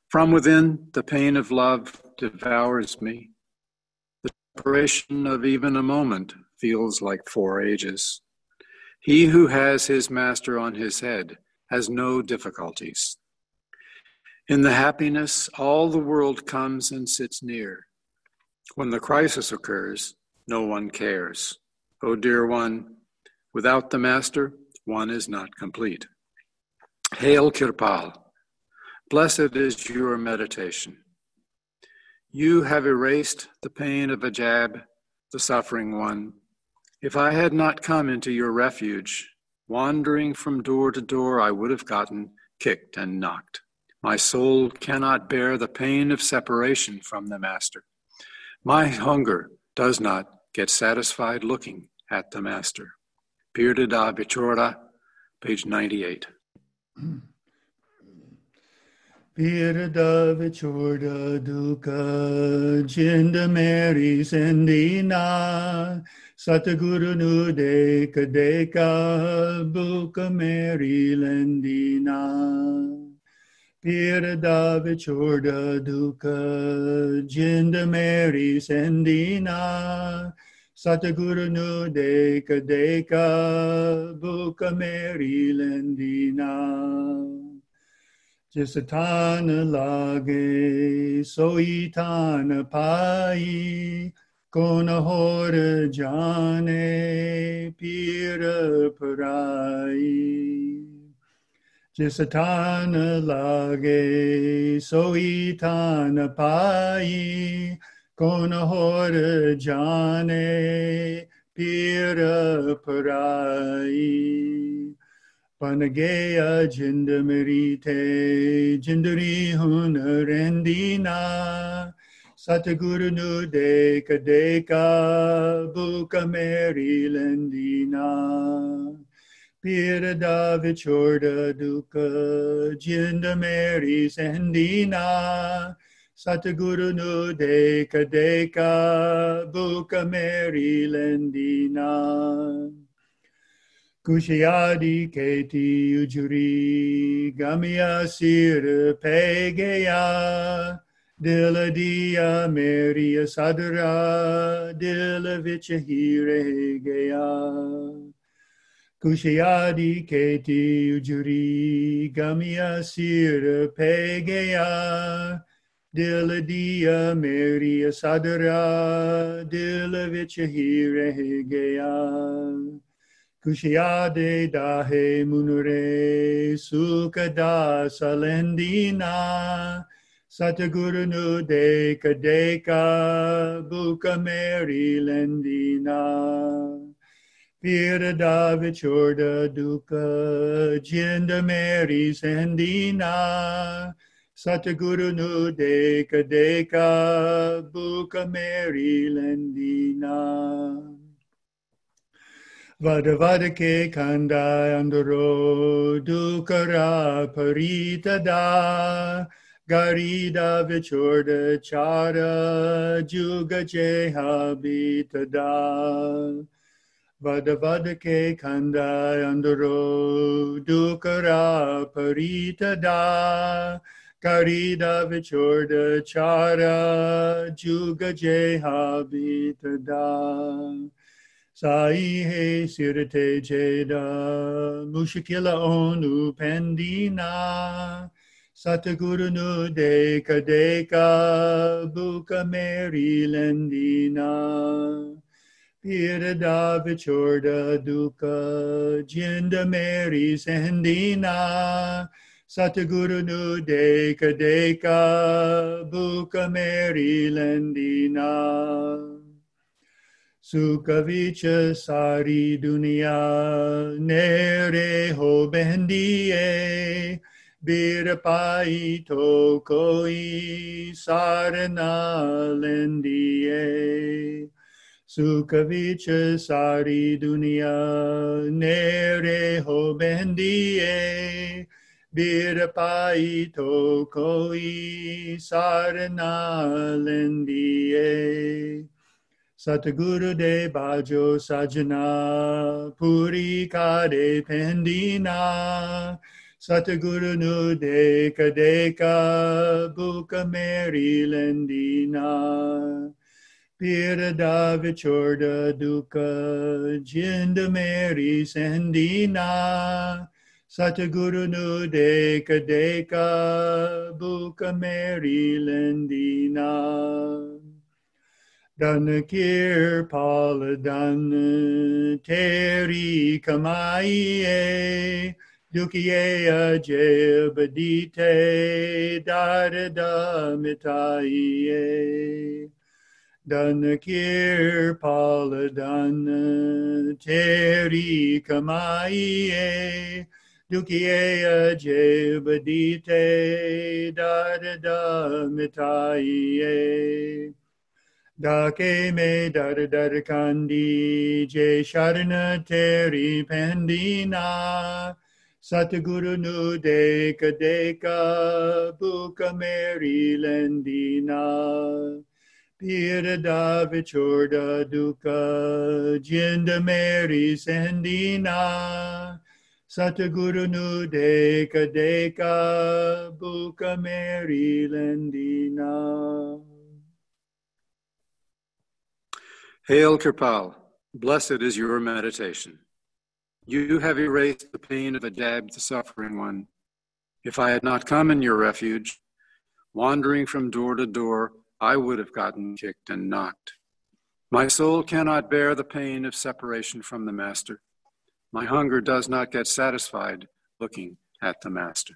From within, the pain of love devours me. The separation of even a moment feels like 4 ages. He who has his master on his head has no difficulties. In the happiness, all the world comes and sits near. When the crisis occurs, no one cares. Oh, dear one, without the master, one is not complete. Hail Kirpal. Blessed is your meditation. You have erased the pain of Ajab, the suffering one. If I had not come into your refuge, wandering from door to door, I would have gotten kicked and knocked. My soul cannot bear the pain of separation from the master. My hunger does not get satisfied looking at the master. Pirda Vichora, page 98. Pirda Vichorda Dukkha Jinda Mary Sendina Sataguru Nude Kadeka Buka Mary Lendina Pirda Vichorda Dukkha Jinda Mary Sendina Sataguru Nude Kadeka Buka Mary Lendina Jisatana lage soitana pai kona hora jane pira parai. Jisatana lage soitana pai kona hora jane pira parai. Panagaya Jindamarite Jindari Hunarendina Sataguru Nude Kadeka Buka Mary Lendina Pirada Vichorda Dukkha Jindamari Sendina Sataguru Nude Kadeka Buka Mary Lendina Kushyadi Keti Ujuri Gamya Sir Pegaya Diladia Maria Sadara Dilavich Gaya Kushyadi Keti Ujuri Gamya Sir Pegaya Diladia Maria Sadara Dilavich Gaya Kushyade dahe munure sukada salendina Sataguru nude kadeka buka Mary lendina Pirada vichorda duka jinda Mary sendina Sataguru nude kadeka buka Mary lendina Vadavadake kanda andoro dukara parita da garida vichorda chara juga jehabita da Vadavadake kanda andoro dukara parita da garida vichorda chara juga jehabita da Sai he sirte jeda mushkila onu pendina Sataguru nude kadeka buka Mary lendina Pirada vichorda duka jinda Mary sendina Sataguru nude kadeka buka Mary lendina Sukavicha sari dunia nere ho bendiye birapai to koi sarana lendiye Sukavicha sari dunia nere ho bendiye birapai to koi sarana lendiye Sataguru de Bajo Sajana Puri Kade Pendina Satguru nu deka deka buka meri lendina. Pira Davichorda Duka Jinda Meri Sandina Sataguru Nu Deka Deka Buka Meri Lendina Danakir Paladan Teri Kamaye Dukiye Ajebadite Darada Mitaye Danakir Paladana Teri Kamaye Dukiye Jebadite Dada Mitaye Dake me Dada Kandi Je Sharna Teri Pandina Satguru Nu Deka Deka Buka Meri Lendina Pira Davichorda Duka Jinda Meri Sandina Sataguru Nu Deka Deka Buka Meri Lendina. Hail Kirpal, blessed is your meditation. You have erased the pain of Adab, the suffering one. If I had not come in your refuge, wandering from door to door, I would have gotten kicked and knocked. My soul cannot bear the pain of separation from the Master. My hunger does not get satisfied looking at the Master.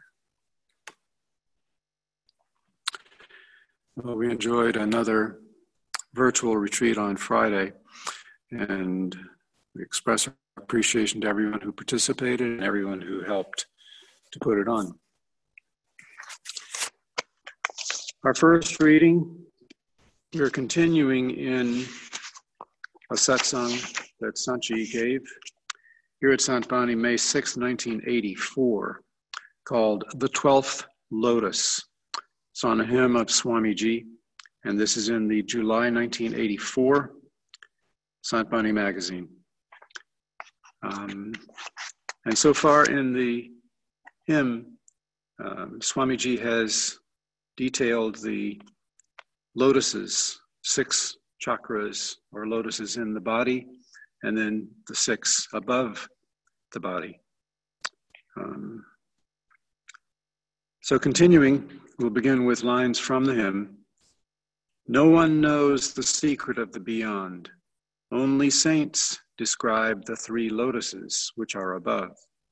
Well, we enjoyed another virtual retreat on Friday, and we express our appreciation to everyone who participated and everyone who helped to put it on. Our first reading, we're continuing in a satsang that Sanchi gave here at Sant Bani, May 6, 1984, called The 12th Lotus. It's on a hymn of Swamiji, and this is in the July 1984 Sant Bani magazine. And so far in the hymn, Swamiji has detailed the lotuses, 6 chakras or lotuses in the body, and then the 6 above the body. So continuing, we'll begin with lines from the hymn. No one knows the secret of the beyond. Only saints describe the 3 lotuses which are above.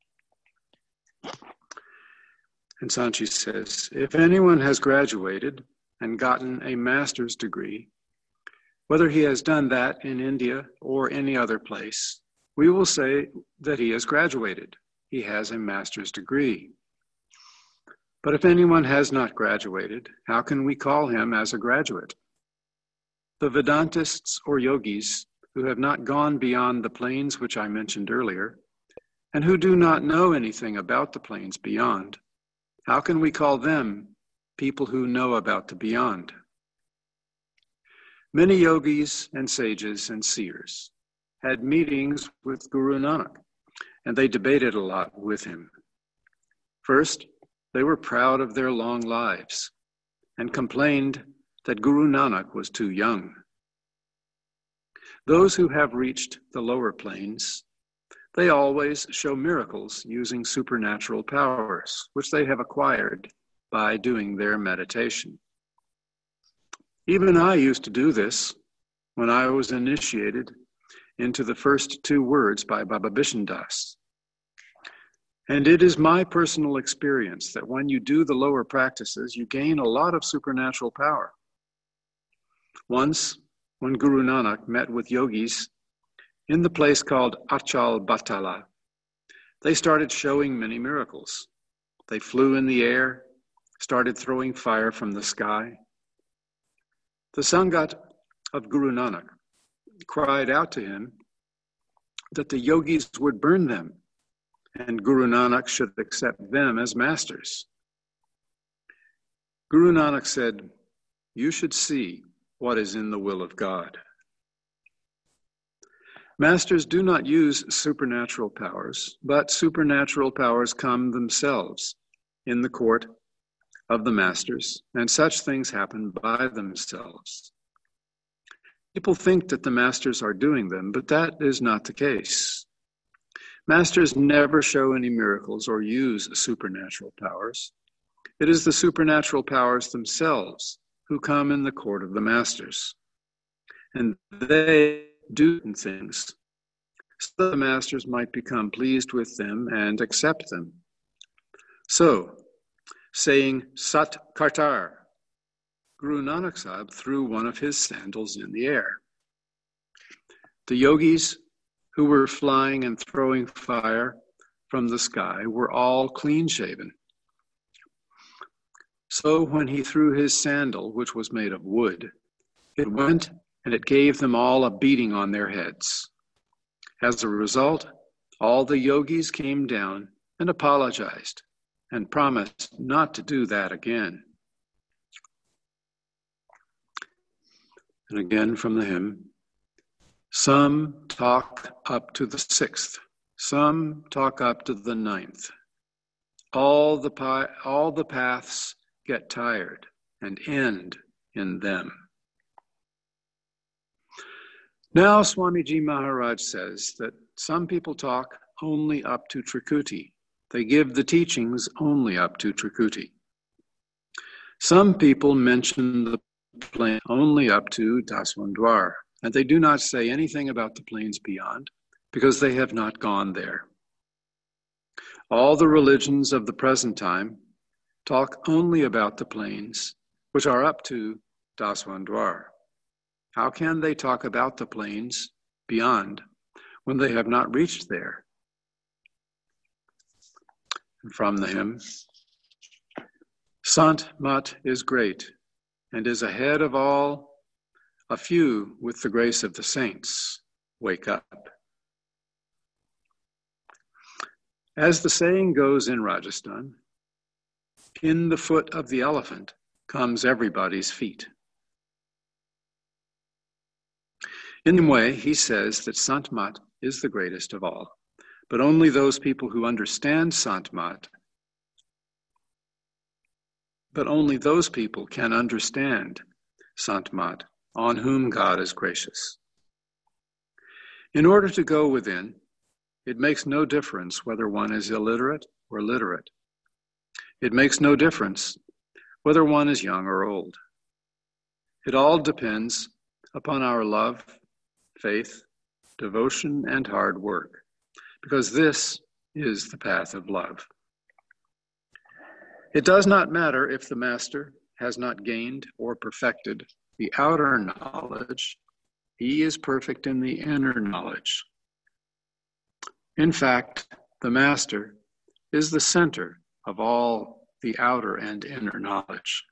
And Sanchi says, if anyone has graduated and gotten a master's degree, whether he has done that in India or any other place, we will say that he has graduated. He has a master's degree. But if anyone has not graduated, how can we call him as a graduate? The Vedantists or yogis who have not gone beyond the planes which I mentioned earlier, and who do not know anything about the planes beyond, how can we call them people who know about the beyond? Many yogis and sages and seers had meetings with Guru Nanak, and they debated a lot with him. First, they were proud of their long lives and complained that Guru Nanak was too young. Those who have reached the lower planes, they always show miracles using supernatural powers, which they have acquired by doing their meditation. Even I used to do this when I was initiated into the first 2 words by Baba Bishan Das. And it is my personal experience that when you do the lower practices, you gain a lot of supernatural power. Once, when Guru Nanak met with yogis in the place called Achal Batala, they started showing many miracles. They flew in the air, started throwing fire from the sky. The Sangat of Guru Nanak cried out to him that the yogis would burn them, and Guru Nanak should accept them as masters. Guru Nanak said, "You should see what is in the will of God." Masters do not use supernatural powers, but supernatural powers come themselves in the court of the masters, and such things happen by themselves. People think that the masters are doing them, but that is not the case. Masters never show any miracles or use supernatural powers. It is the supernatural powers themselves who come in the court of the masters, and they do things so the masters might become pleased with them and accept them. So, saying Sat Kartar, Guru Nanak Sahib threw one of his sandals in the air. The yogis who were flying and throwing fire from the sky were all clean-shaven. So when he threw his sandal, which was made of wood, it went and it gave them all a beating on their heads. As a result, all the yogis came down and apologized and promised not to do that again. And again from the hymn, some talk up to the 6th, some talk up to the 9th. All the paths get tired and end in them. Now Swamiji Maharaj says that some people talk only up to Trikuti. They give the teachings only up to Trikuti. Some people mention the plain only up to Daswandwar, and they do not say anything about the plains beyond because they have not gone there. All the religions of the present time talk only about the plains which are up to Daswandwar. How can they talk about the plains beyond when they have not reached there? From the hymn, Sant Mat is great and is ahead of all. A few, with the grace of the saints, wake up. As the saying goes in Rajasthan, in the foot of the elephant comes everybody's feet. In the way, he says that Sant Mat is the greatest of all, but only those people who understand Sant Mat, but only those people can understand Sant Mat, on whom God is gracious. In order to go within, it makes no difference whether one is illiterate or literate. It makes no difference whether one is young or old. It all depends upon our love, faith, devotion, and hard work, because this is the path of love. It does not matter if the master has not gained or perfected the outer knowledge. He is perfect in the inner knowledge. In fact, the master is the center of all the outer and inner knowledge.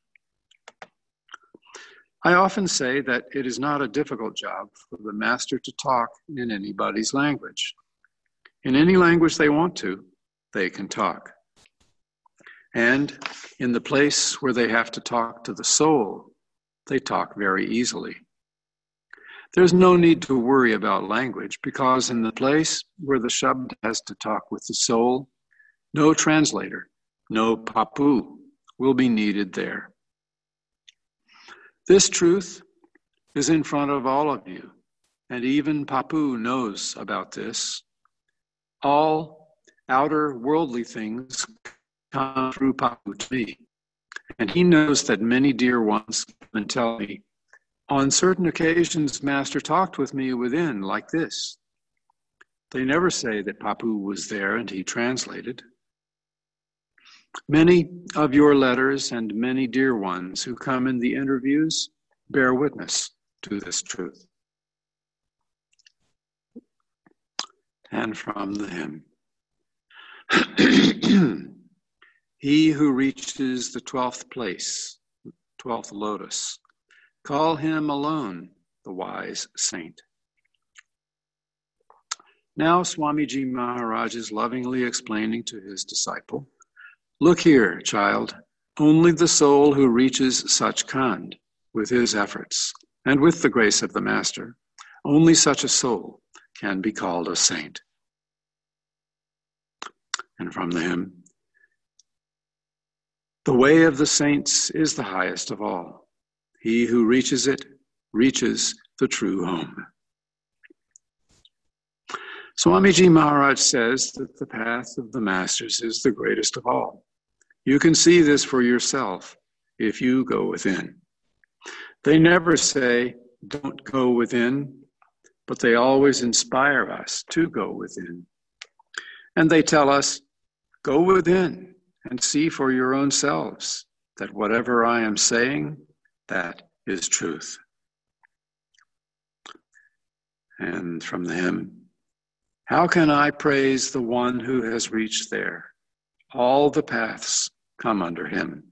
I often say that it is not a difficult job for the master to talk in anybody's language. In any language they want to, they can talk. And in the place where they have to talk to the soul, they talk very easily. There's no need to worry about language, because in the place where the Shabd has to talk with the soul, no translator, no papu will be needed there. This truth is in front of all of you, and even Papu knows about this. All outer worldly things come through Papu to me, and he knows that many dear ones come and tell me, on certain occasions, Master talked with me within like this. They never say that Papu was there and he translated. Many of your letters and many dear ones who come in the interviews bear witness to this truth. And from the hymn, he who reaches the 12th place, 12th lotus, call him alone the wise saint. Now Swamiji Maharaj is lovingly explaining to his disciple, look here, child, only the soul who reaches Sachkhand with his efforts and with the grace of the Master, only such a soul can be called a saint. And from the hymn, the way of the saints is the highest of all. He who reaches it reaches the true home. Swamiji Maharaj says that the path of the masters is the greatest of all. You can see this for yourself if you go within. They never say, don't go within, but they always inspire us to go within. And they tell us, go within and see for your own selves that whatever I am saying, that is truth. And from the hymn, how can I praise the one who has reached there? All the paths come under him.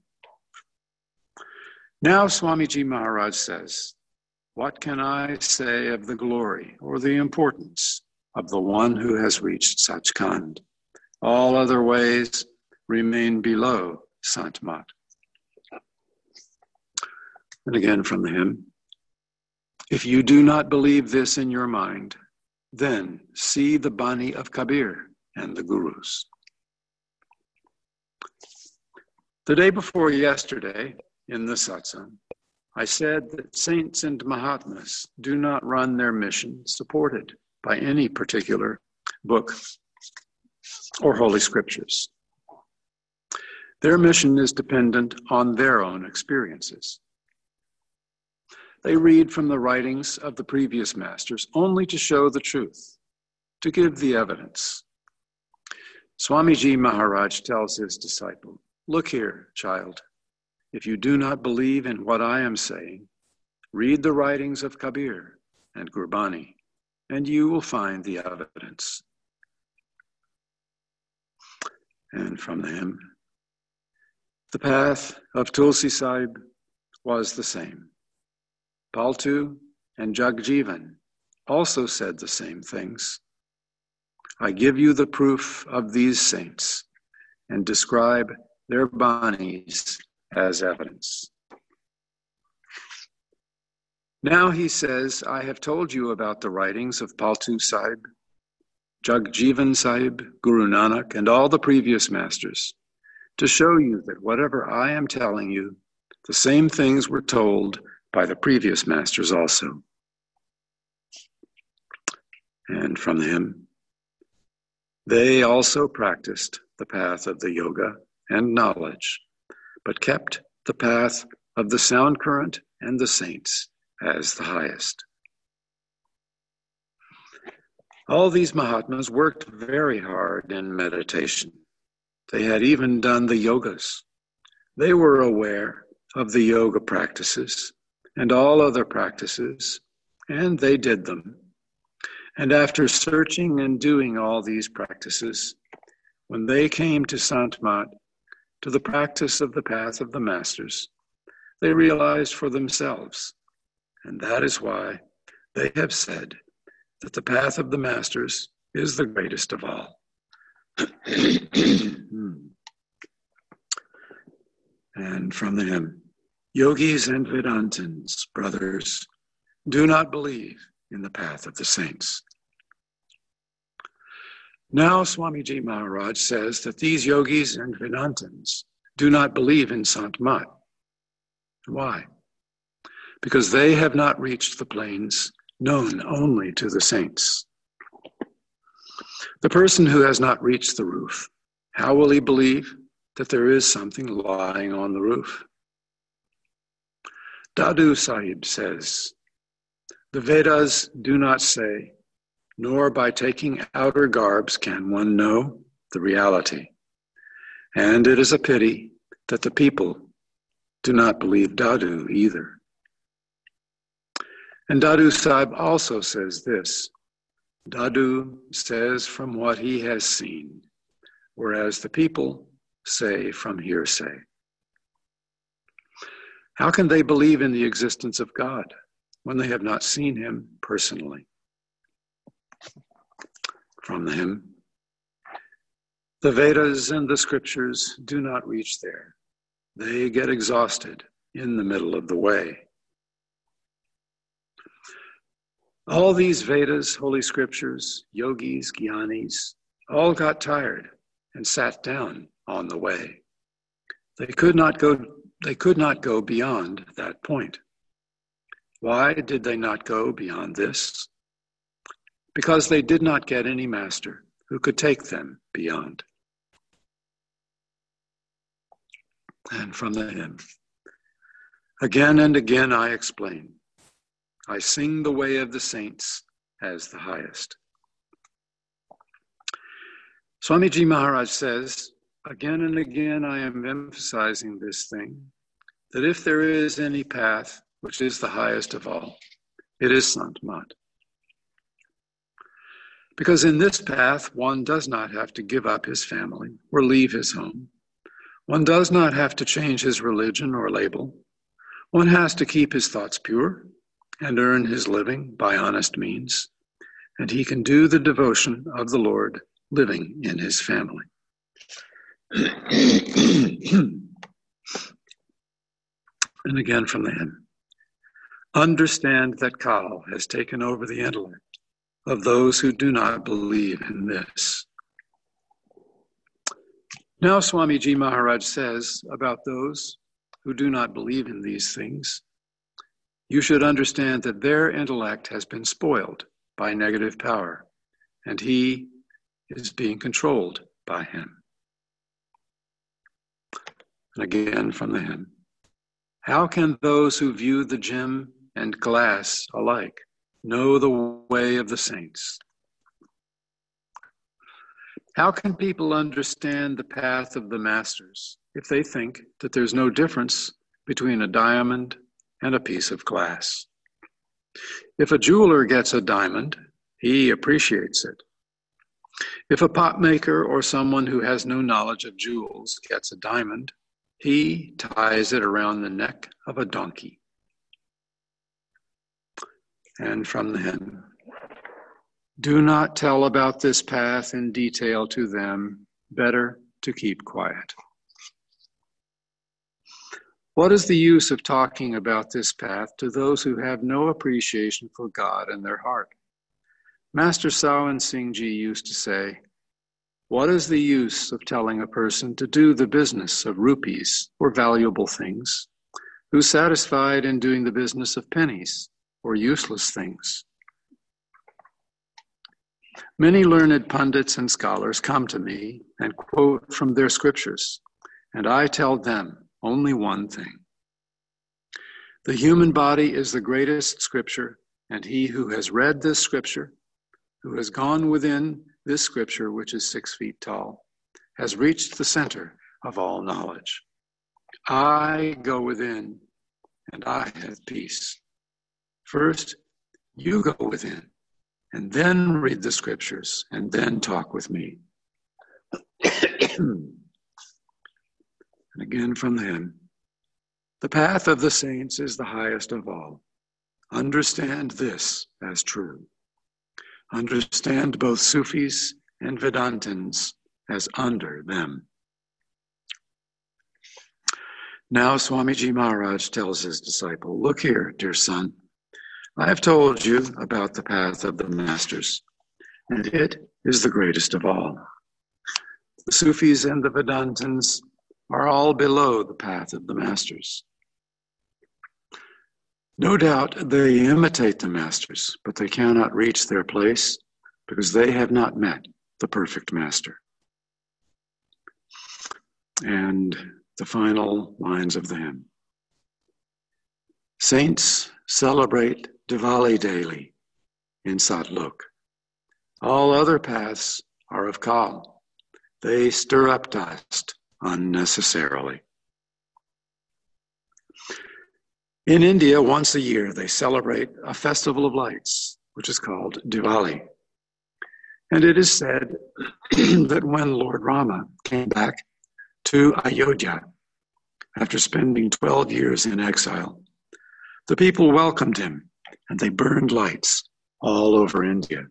Now Swamiji Maharaj says, what can I say of the glory or the importance of the one who has reached Sachkhand? All other ways remain below Sant Mat. And again from the hymn, if you do not believe this in your mind, then see the Bani of Kabir and the Gurus. The day before yesterday, in the satsang, I said that saints and Mahatmas do not run their mission supported by any particular book or holy scriptures. Their mission is dependent on their own experiences. They read from the writings of the previous masters only to show the truth, to give the evidence. Swamiji Maharaj tells his disciple, look here, child, if you do not believe in what I am saying, read the writings of Kabir and Gurbani, and you will find the evidence. And from the hymn, the path of Tulsi Sahib was the same. Paltu and Jagjivan also said the same things. I give you the proof of these saints and describe their banis as evidence. Now he says, I have told you about the writings of Paltu Sahib, Jagjivan Sahib, Guru Nanak, and all the previous masters, to show you that whatever I am telling you, the same things were told by the previous masters also. And from the hymn, they also practiced the path of the yoga and knowledge, but kept the path of the sound current and the saints as the highest. All these Mahatmas worked very hard in meditation. They had even done the yogas. They were aware of the yoga practices and all other practices, and they did them. And after searching and doing all these practices, when they came to Sant Mat, to the practice of the path of the masters, they realized for themselves, and that is why they have said that the path of the masters is the greatest of all. And from the hymn, yogis and Vedantins, brothers, do not believe in the path of the saints. Now Swamiji Maharaj says that these yogis and Vedantins do not believe in Sant Mat. Why? Because they have not reached the planes known only to the saints. The person who has not reached the roof, how will he believe that there is something lying on the roof? Dadu Sahib says, the Vedas do not say, nor by taking outer garbs can one know the reality. And it is a pity that the people do not believe Dadu either. And Dadu Sahib also says this, Dadu says from what he has seen, whereas the people say from hearsay. How can they believe in the existence of God when they have not seen him personally? From the hymn, the Vedas and the scriptures do not reach there. They get exhausted in the middle of the way. All these Vedas, holy scriptures, yogis, jnanis, all got tired and sat down on the way. They could not go beyond that point. Why did they not go beyond this? Because they did not get any master who could take them beyond. And from the hymn, again and again I explain, I sing the way of the saints as the highest. Swamiji Maharaj says, again and again I am emphasizing this thing, that if there is any path which is the highest of all, it is Sant Mat. Because in this path, one does not have to give up his family or leave his home. One does not have to change his religion or label. One has to keep his thoughts pure and earn his living by honest means, and he can do the devotion of the Lord living in his family. And again from the hymn, understand that Kal has taken over the intellect of those who do not believe in this. Now Swamiji Maharaj says about those who do not believe in these things, you should understand that their intellect has been spoiled by negative power, and he is being controlled by him. And again from the hymn, how can those who view the gem and glass alike know the way of the saints? How can people understand the path of the masters if they think that there's no difference between a diamond and a piece of glass? If a jeweler gets a diamond, he appreciates it. If a pot maker or someone who has no knowledge of jewels gets a diamond, he ties it around the neck of a donkey. And from the hymn, do not tell about this path in detail to them, better to keep quiet. What is the use of talking about this path to those who have no appreciation for God in their heart? Master Sawan Singh Ji used to say, what is the use of telling a person to do the business of rupees or valuable things, who's satisfied in doing the business of pennies or useless things? Many learned pundits and scholars come to me and quote from their scriptures, and I tell them only one thing. The human body is the greatest scripture, and he who has read this scripture, who has gone within this scripture, which is 6 feet tall, has reached the center of all knowledge. I go within, and I have peace. First, you go within, and then read the scriptures, and then talk with me. And again from the hymn, the path of the saints is the highest of all. Understand this as true. Understand both Sufis and Vedantins as under them. Now Swamiji Maharaj tells his disciple, look here, dear son, I have told you about the path of the masters, and it is the greatest of all. The Sufis and the Vedantins are all below the path of the masters. No doubt they imitate the masters, but they cannot reach their place because they have not met the perfect master. And the final lines of the hymn. Saints celebrate Diwali daily in Satlok. All other paths are of Kal. They stir up dust unnecessarily. In India, once a year, they celebrate a festival of lights, which is called Diwali. And it is said that when Lord Rama came back to Ayodhya after spending 12 years in exile, the people welcomed him and they burned lights all over India.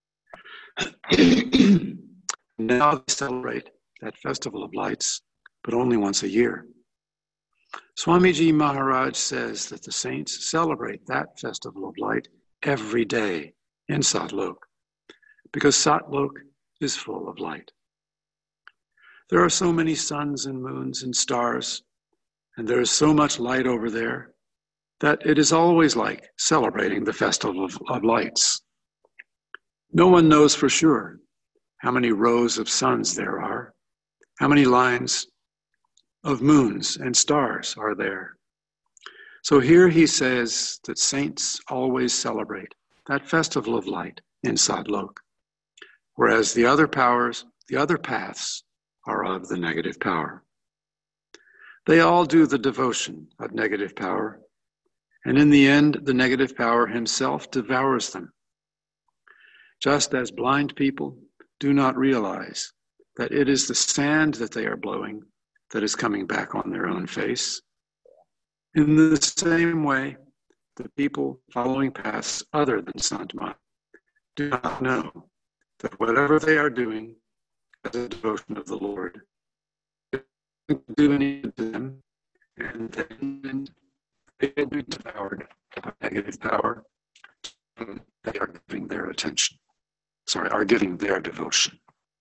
Now they celebrate that festival of lights, but only once a year. Swamiji Maharaj says that the saints celebrate that festival of light every day in Satlok, because Satlok is full of light. There are so many suns and moons and stars, and there is so much light over there that it is always like celebrating the festival of lights. No one knows for sure how many rows of suns there are, how many lines of moons and stars are there. So here he says that saints always celebrate that festival of light in Satlok, whereas the other powers, the other paths, are of the negative power. They all do the devotion of negative power, and in the end, the negative power himself devours them. Just as blind people do not realize that it is the sand that they are blowing that is coming back on their own face, in the same way, the people following paths other than Santmat do not know that whatever they are doing as a devotion of the Lord is do any to them, and then they will be devoured by negative power. They are giving their attention. Are giving their devotion.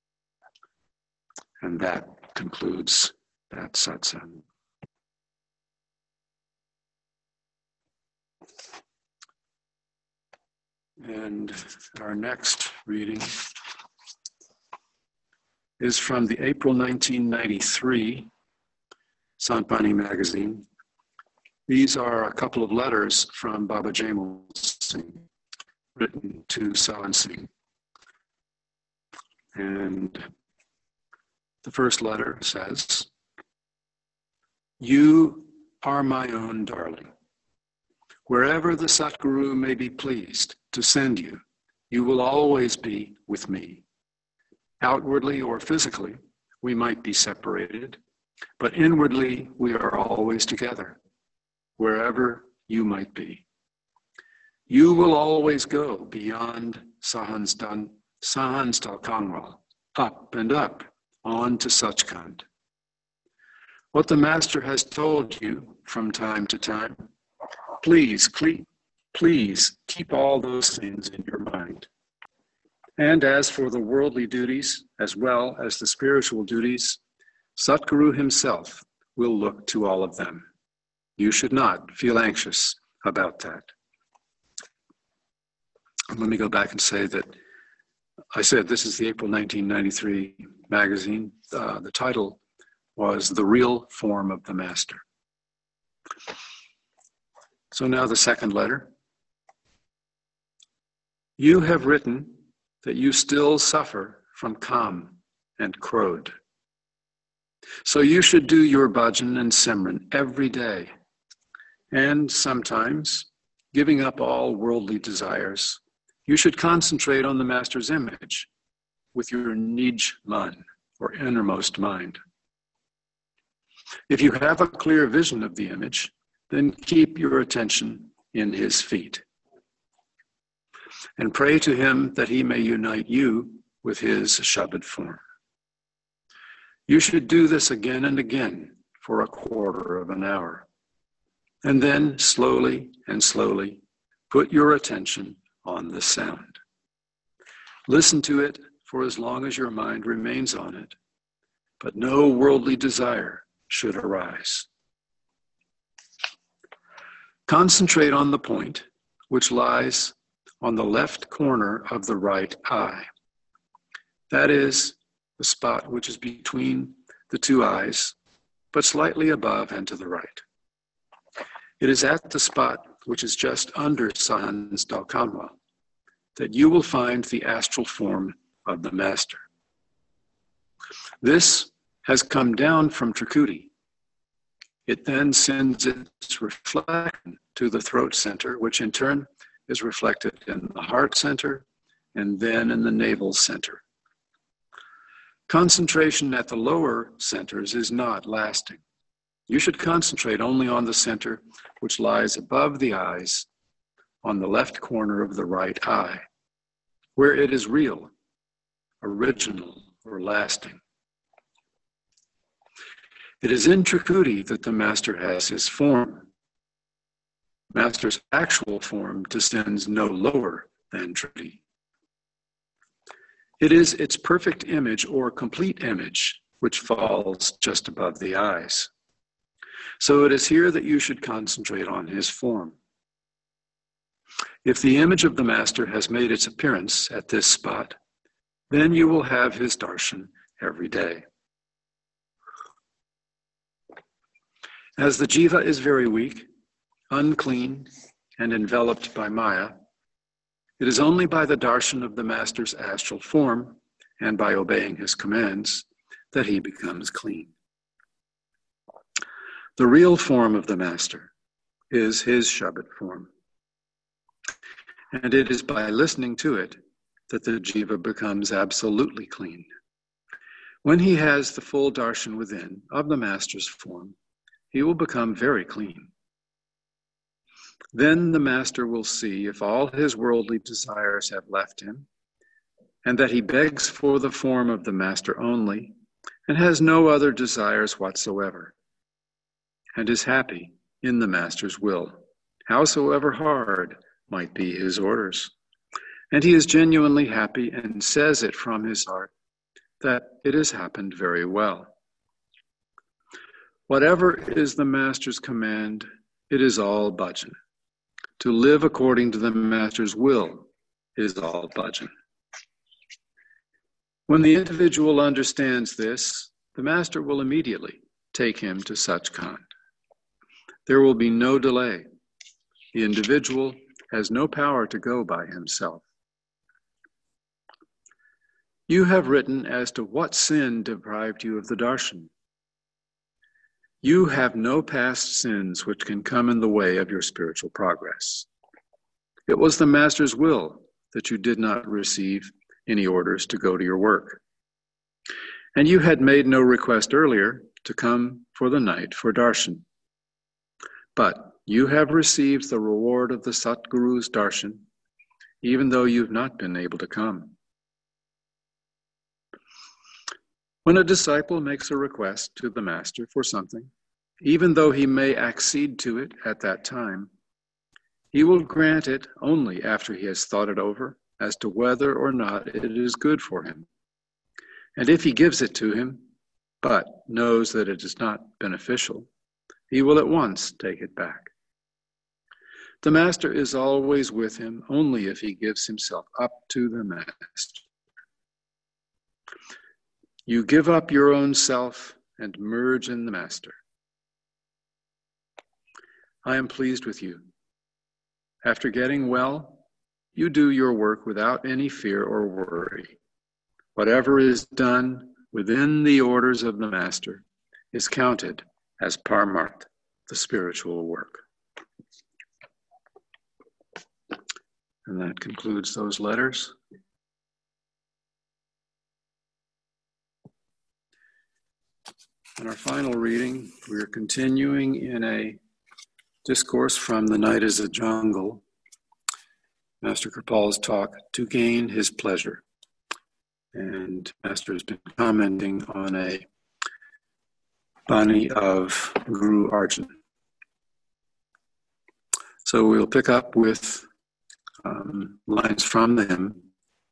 And that concludes that satsang. And our next reading is from the April 1993 Santbani magazine. These are a couple of letters from Baba Jamal Singh, written to Sawan Singh. And the first letter says, "You are my own darling. Wherever the Satguru may be pleased to send you, you will always be with me. Outwardly or physically, we might be separated, but inwardly we are always together, wherever you might be. You will always go beyond Sahansdal Kangwal, up and up, on to Sachkhand. What the Master has told you from time to time, please keep all those things in your mind. And as for the worldly duties, as well as the spiritual duties, Satguru himself will look to all of them. You should not feel anxious about that." And let me go back and say that I said this is the April 1993 magazine. The title was "The Real Form of the Master." So now the second letter. "You have written that you still suffer from Kam and Krodh. So you should do your bhajan and simran every day, and sometimes, giving up all worldly desires, you should concentrate on the Master's image with your Nij Man, or innermost mind. If you have a clear vision of the image, then keep your attention in his feet. And pray to him that he may unite you with his Shabad form. You should do this again and again for a quarter of an hour. And then slowly and slowly put your attention on the sound. Listen to it for as long as your mind remains on it, but no worldly desire should arise. Concentrate on the point which lies on the left corner of the right eye. That is the spot which is between the two eyes, but slightly above and to the right. It is at the spot which is just under Sahansdal Kangwal that you will find the astral form of the Master. This has come down from Trikuti. It then sends its reflection to the throat center, which in turn is reflected in the heart center and then in the navel center. Concentration at the lower centers is not lasting. You should concentrate only on the center which lies above the eyes on the left corner of the right eye, where it is real, original, or lasting. It is in Trikuti that the Master has his form. Master's actual form descends no lower than Trinity. It is its perfect image or complete image which falls just above the eyes. So it is here that you should concentrate on his form. If the image of the Master has made its appearance at this spot, then you will have his darshan every day. As the jiva is very weak, unclean, and enveloped by Maya, it is only by the darshan of the Master's astral form and by obeying his commands that he becomes clean. The real form of the Master is his Shabad form. And it is by listening to it that the jiva becomes absolutely clean. When he has the full darshan within of the Master's form, he will become very clean. Then the Master will see if all his worldly desires have left him, and that he begs for the form of the Master only, and has no other desires whatsoever, and is happy in the Master's will, howsoever hard might be his orders. And he is genuinely happy and says it from his heart that it has happened very well. Whatever is the Master's command, it is all bhajan. To live according to the Master's will is all bhajan. When the individual understands this, the Master will immediately take him to Sachkhand. There will be no delay. The individual has no power to go by himself. You have written as to what sin deprived you of the darshan. You have no past sins which can come in the way of your spiritual progress. It was the Master's will that you did not receive any orders to go to your work. And you had made no request earlier to come for the night for darshan. But you have received the reward of the Satguru's darshan, even though you've not been able to come. When a disciple makes a request to the Master for something, even though he may accede to it at that time, he will grant it only after he has thought it over as to whether or not it is good for him. And if he gives it to him, but knows that it is not beneficial, he will at once take it back. The Master is always with him only if he gives himself up to the Master. You give up your own self and merge in the Master. I am pleased with you. After getting well, you do your work without any fear or worry. Whatever is done within the orders of the Master is counted as parmarth, the spiritual work. And that concludes those letters. In our final reading, we are continuing in a discourse from The Night is a Jungle, Master Kripal's talk, To Gain His Pleasure. And Master has been commenting on a Bani of Guru Arjan. So we'll pick up with lines from the hymn.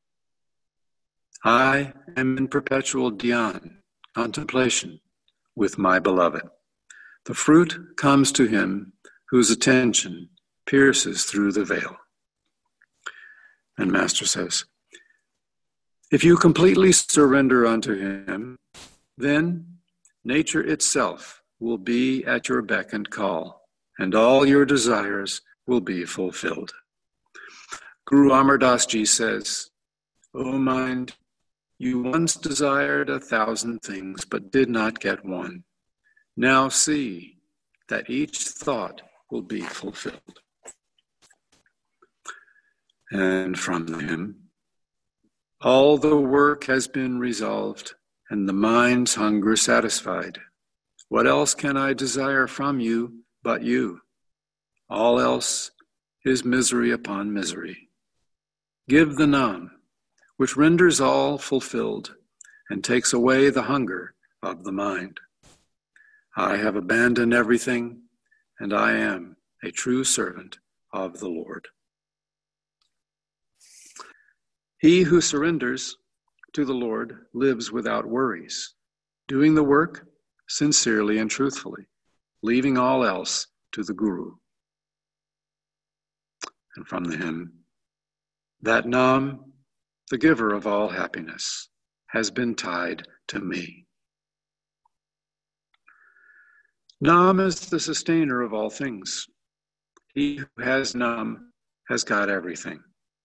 I am in perpetual dhyan, contemplation, with my beloved. The fruit comes to him whose attention pierces through the veil. And Master says, if you completely surrender unto him, then nature itself will be at your beck and call, and all your desires will be fulfilled. Guru Amar Das Ji says, O mind, you once desired 1,000 things, but did not get one. Now see that each thought will be fulfilled. And from him, all the work has been resolved, and the mind's hunger satisfied. What else can I desire from you but you? All else is misery upon misery. Give the Nam, which renders all fulfilled and takes away the hunger of the mind. I have abandoned everything, and I am a true servant of the Lord. He who surrenders to the Lord lives without worries, doing the work sincerely and truthfully, leaving all else to the Guru. And from the hymn, that Nam, the giver of all happiness, has been tied to me. Nam is the sustainer of all things. He who has Nam has got everything.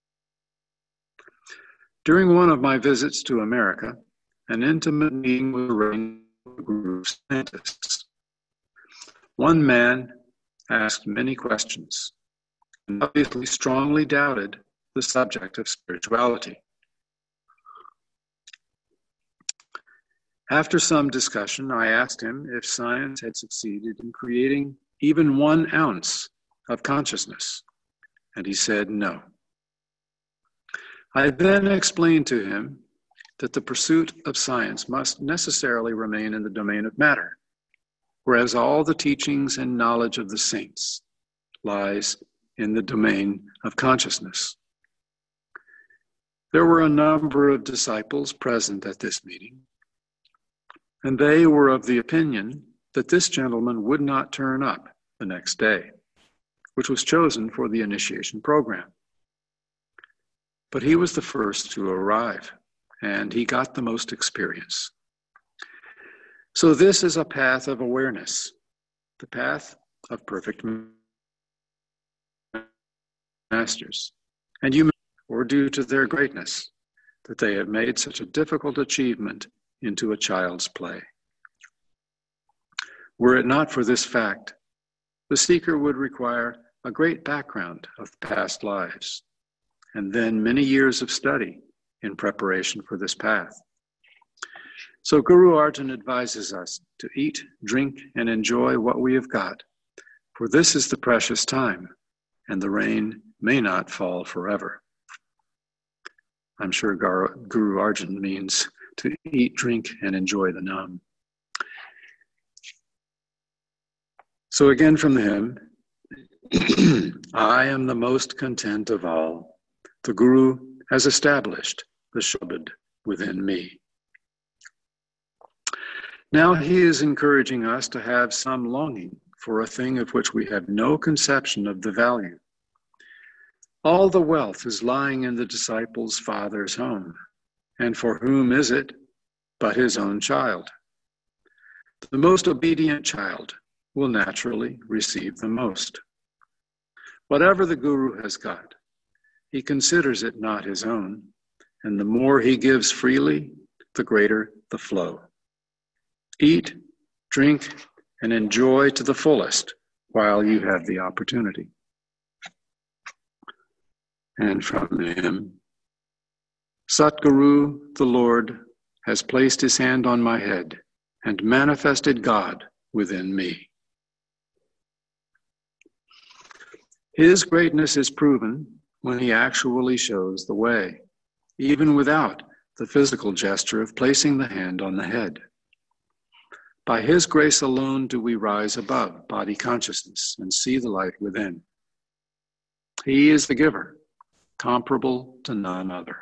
During one of my visits to America, an intimate meeting was arranged with a group of scientists. One man asked many questions and obviously strongly doubted the subject of spirituality. After some discussion, I asked him if science had succeeded in creating even 1 ounce of consciousness, and he said no. I then explained to him that the pursuit of science must necessarily remain in the domain of matter, whereas all the teachings and knowledge of the saints lies in the domain of consciousness. There were a number of disciples present at this meeting, and they were of the opinion that this gentleman would not turn up the next day, which was chosen for the initiation program. But he was the first to arrive, and he got the most experience. So this is a path of awareness, the path of perfect masters. And you or due to their greatness, that they have made such a difficult achievement into a child's play. Were it not for this fact, the seeker would require a great background of past lives, and then many years of study in preparation for this path. So Guru Arjan advises us to eat, drink, and enjoy what we have got, for this is the precious time, and the rain may not fall forever. I'm sure Guru Arjan means to eat, drink, and enjoy the Nam. So again from the hymn, I am the most content of all. The Guru has established the Shabad within me. Now he is encouraging us to have some longing for a thing of which we have no conception of the value. All the wealth is lying in the disciple's father's home, and for whom is it but his own child? The most obedient child will naturally receive the most. Whatever the Guru has got, he considers it not his own, and the more he gives freely, the greater the flow. Eat, drink, and enjoy to the fullest while you have the opportunity. And from him, Satguru, the Lord, has placed his hand on my head and manifested God within me. His greatness is proven when he actually shows the way, even without the physical gesture of placing the hand on the head. By his grace alone do we rise above body consciousness and see the light within. He is the giver, comparable to none other.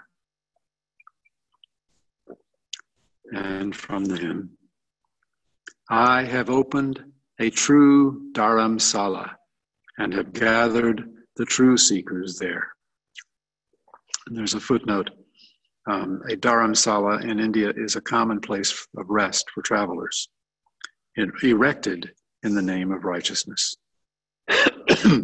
And from the hymn, I have opened a true Dharamsala and have gathered the true seekers there. And there's a footnote. A Dharamsala in India is a common place of rest for travelers, erected in the name of righteousness. A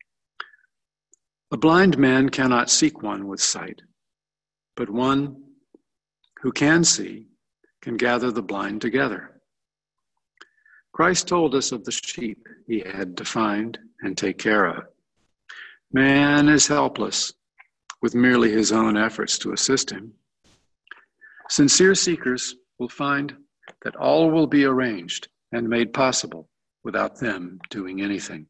blind man cannot seek one with sight, but one who can see can gather the blind together. Christ told us of the sheep he had to find and take care of. Man is helpless with merely his own efforts to assist him. Sincere seekers will find that all will be arranged and made possible without them doing anything.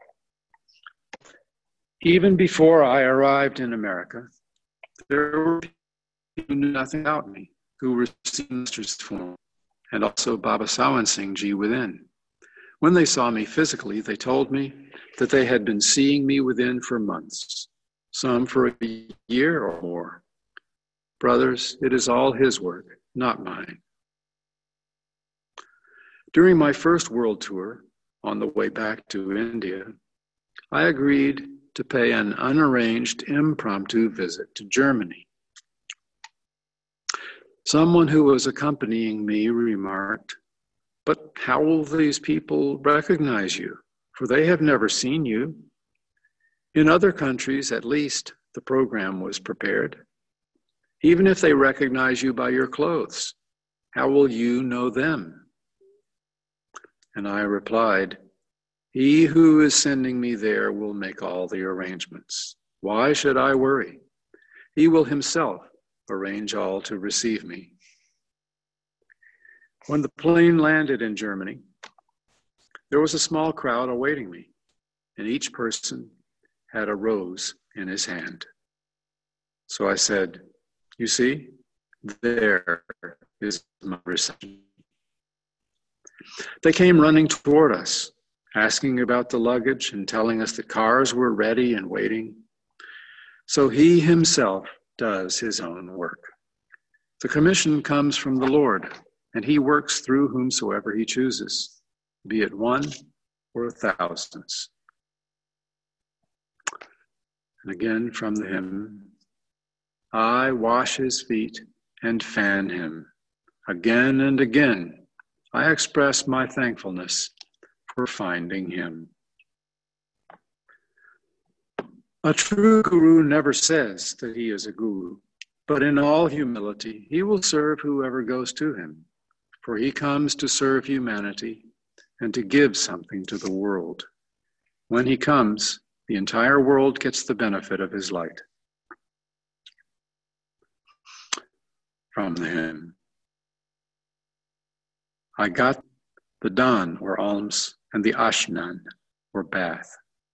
Even before I arrived in America, there were people who knew nothing about me, who received Master's form, and also Baba Sawan Singh Ji within. When they saw me physically, they told me that they had been seeing me within for months, some for a year or more. Brothers, it is all his work, not mine. During my first world tour, on the way back to India, I agreed to pay an unarranged impromptu visit to Germany. Someone who was accompanying me remarked, "But how will these people recognize you? For they have never seen you." In other countries, at least, the program was prepared. Even if they recognize you by your clothes, how will you know them? And I replied, "He who is sending me there will make all the arrangements. Why should I worry? He will himself arrange all to receive me." When the plane landed in Germany, there was a small crowd awaiting me, and each person had a rose in his hand. So I said, "You see, there is my reception." They came running toward us, asking about the luggage and telling us the cars were ready and waiting. So he himself does his own work. The commission comes from the Lord, and he works through whomsoever he chooses, be it one or thousands. And again from the hymn, I wash his feet and fan him. Again and again, I express my thankfulness for finding him. A true guru never says that he is a guru, but in all humility, he will serve whoever goes to him, for he comes to serve humanity and to give something to the world. When he comes, the entire world gets the benefit of his light. From the hymn, I got the dan, or alms, and the ashnan, or bath.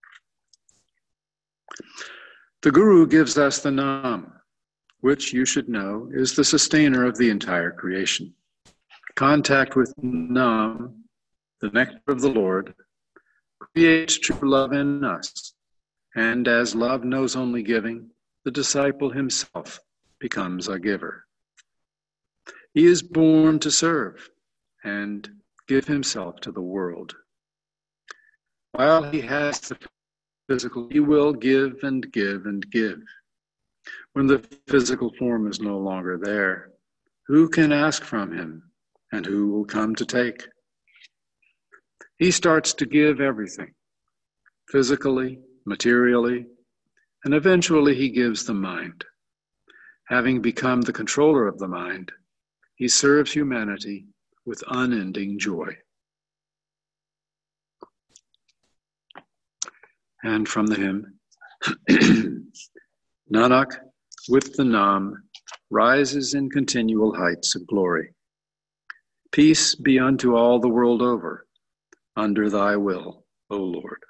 The Guru gives us the Nam, which you should know is the sustainer of the entire creation. Contact with Nam, the nectar of the Lord, creates true love in us, and as love knows only giving, the disciple himself becomes a giver. He is born to serve and give himself to the world. While he has the physical, he will give and give and give. When the physical form is no longer there, who can ask from him, and who will come to take? He starts to give everything, physically, materially, and eventually he gives the mind. Having become the controller of the mind, he serves humanity with unending joy. And from the hymn, Nanak, with the Nam, rises in continual heights of glory. Peace be unto all the world over, under thy will, O Lord.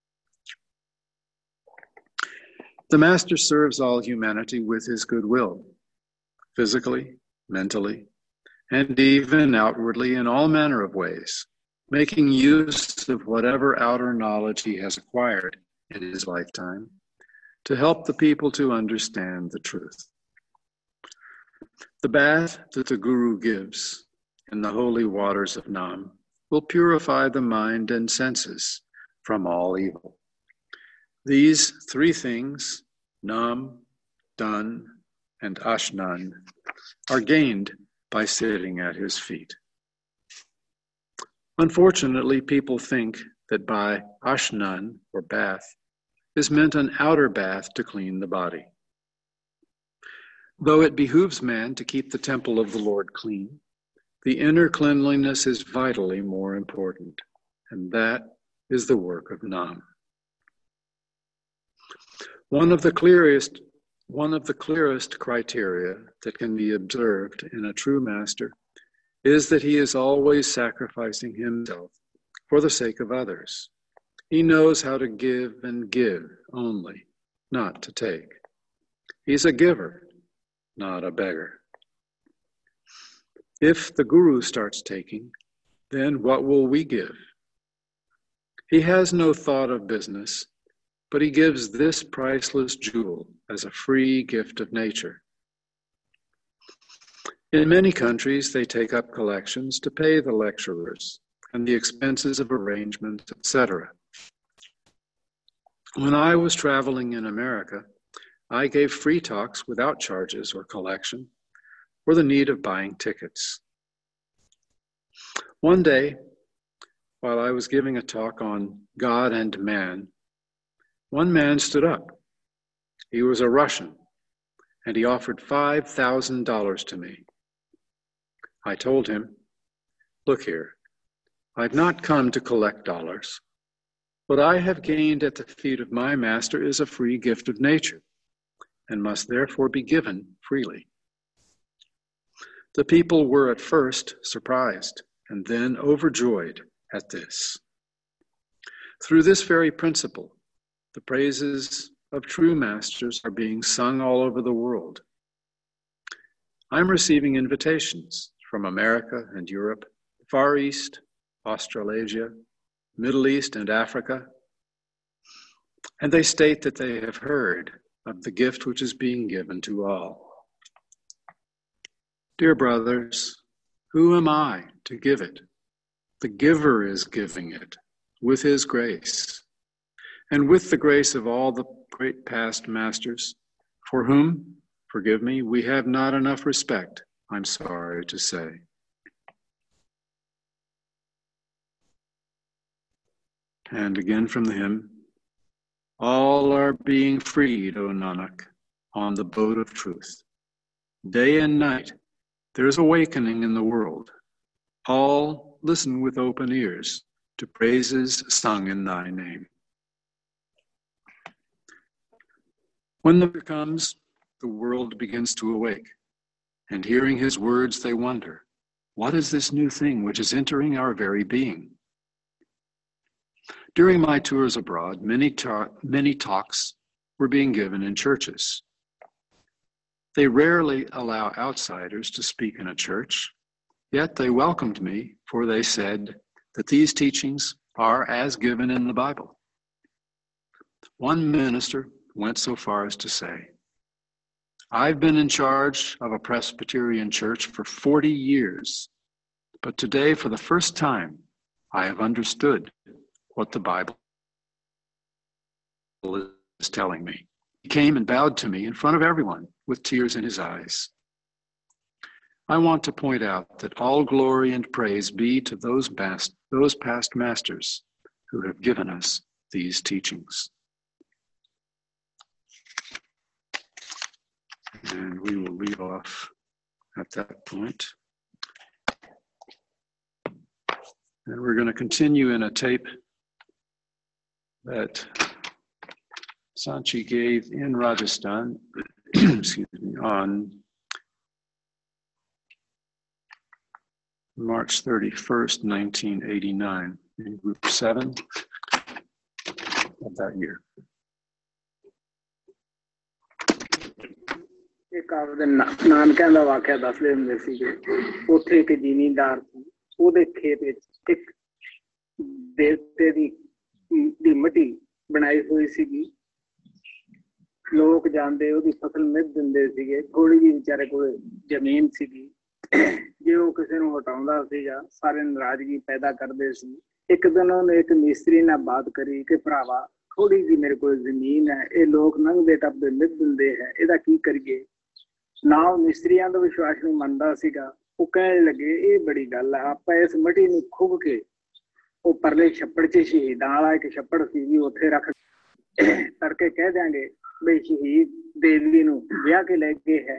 The Master serves all humanity with his goodwill, physically, mentally, and even outwardly in all manner of ways, making use of whatever outer knowledge he has acquired in his lifetime to help the people to understand the truth. The bath that the Guru gives in the holy waters of Nam will purify the mind and senses from all evil. These three things, Nam, Dan, and Ashnan, are gained by sitting at his feet. Unfortunately, people think that by ashnan, or bath, is meant an outer bath to clean the body. Though it behooves man to keep the temple of the Lord clean, the inner cleanliness is vitally more important, and that is the work of Nam. One of the clearest criteria that can be observed in a true master is that he is always sacrificing himself for the sake of others. He knows how to give and give only, not to take. He's a giver, not a beggar. If the Guru starts taking, then what will we give? He has no thought of business, but he gives this priceless jewel as a free gift of nature. In many countries, they take up collections to pay the lecturers and the expenses of arrangements, etc. When I was traveling in America, I gave free talks without charges or collection or the need of buying tickets. One day, while I was giving a talk on God and man, one man stood up. He was a Russian, and he offered $5,000 to me. I told him, "Look here, I've not come to collect dollars. What I have gained at the feet of my master is a free gift of nature, and must therefore be given freely." The people were at first surprised, and then overjoyed at this. Through this very principle, the praises of true masters are being sung all over the world. I'm receiving invitations from America and Europe, Far East, Australasia, Middle East, and Africa, and they state that they have heard of the gift which is being given to all. Dear brothers, who am I to give it? The giver is giving it with his grace, and with the grace of all the great past masters, for whom, forgive me, we have not enough respect, I'm sorry to say. And again from the hymn, all are being freed, O Nanak, on the boat of truth. Day and night, there is awakening in the world. All listen with open ears to praises sung in thy name. When the Buddha comes, the world begins to awake, and hearing his words, they wonder, what is this new thing which is entering our very being? During my tours abroad, many talks were being given in churches. They rarely allow outsiders to speak in a church, yet they welcomed me, for they said that these teachings are as given in the Bible. One minister went so far as to say, "I've been in charge of a Presbyterian church for 40 years, but today, for the first time, I have understood what the Bible is telling me." He came and bowed to me in front of everyone with tears in his eyes. I want to point out that all glory and praise be to those past masters who have given us these teachings. And we will leave off at that point. And we're going to continue in a tape that Sanchi gave in Rajasthan, excuse me, on March 31st, 1989, in group 7 of that year. ਇੱਕ ਆਪਦੇ ਨਾਨਕਿਆਂ ਦਾ ਵਾਕਿਆ ਦੱਸਦੇ ਹੁੰਦੇ ਸੀਗੇ। ਉੱਥੇ ਇੱਕ ਜ਼ਿਮੀਂਦਾਰ ਸੀ, ਉਹਦੇ ਖੇਤ ਵਿੱਚ ਇੱਕ ਦੇਵਤੇ ਦੀ ਮਿੱਟੀ ਬਣਾਈ ਹੋਈ ਸੀਗੀ। ਲੋਕ ਜਾਂਦੇ ਉਹਦੀ ਫਸਲ ਮਿਧ ਦਿੰਦੇ ਸੀਗੇ। ਥੋੜੀ ਜਿਹੀ ਵਿਚਾਰੇ ਕੋਲ ਜ਼ਮੀਨ ਸੀਗੀ, ਜੇ ਉਹ ਕਿਸੇ ਨੂੰ ਹਟਾਉਂਦਾ ਸੀਗਾ ਸਾਰੇ ਨਾਰਾਜ਼ਗੀ ਪੈਦਾ ਕਰਦੇ ਸੀ। ਇੱਕ ਦਿਨ ਉਹਨੇ ਇੱਕ ਮਿਸਤਰੀ ਨਾਲ ਬਾਤ ਕਰੀ ਕਿ ਭਰਾਵਾ ਥੋੜੀ ਜਿਹੀ ਮੇਰੇ ਕੋਲ ਜ਼ਮੀਨ ਹੈ, ਇਹ ਲੋਕ ਲੰਘਦੇ ਟੱਪਦੇ ਮਿਧ ਦਿੰਦੇ ਹੈ, ਇਹਦਾ ਕੀ ਕਰੀਏ? ਨਾ ਉਹ ਮਿਸਤਰੀਆਂ ਦਾ ਵਿਸ਼ਵਾਸ ਨੂੰ ਮੰਨਦਾ ਸੀਗਾ। ਉਹ ਕਹਿਣ ਲੱਗੇ ਇਹ ਬੜੀ ਗੱਲ ਹੈ, ਆਪਾਂ ਇਸ ਮਿੱਟੀ ਨੂੰ ਖੁੱਭ ਕੇ ਉਹ ਪਰਲੇ ਛੱਪੜ 'ਚ ਸ਼ਹੀਦਾਂ ਵਾਲਾ ਇੱਕ ਛੱਪੜ ਸੀ ਵੀ ਉੱਥੇ ਰੱਖ ਤੜਕੇ ਕਹਿ ਦਿਆਂਗੇ ਵੀ ਸ਼ਹੀਦ ਦੇਵੀ ਨੂੰ ਵਿਆਹ ਕੇ ਲੈ ਗਏ ਹੈ।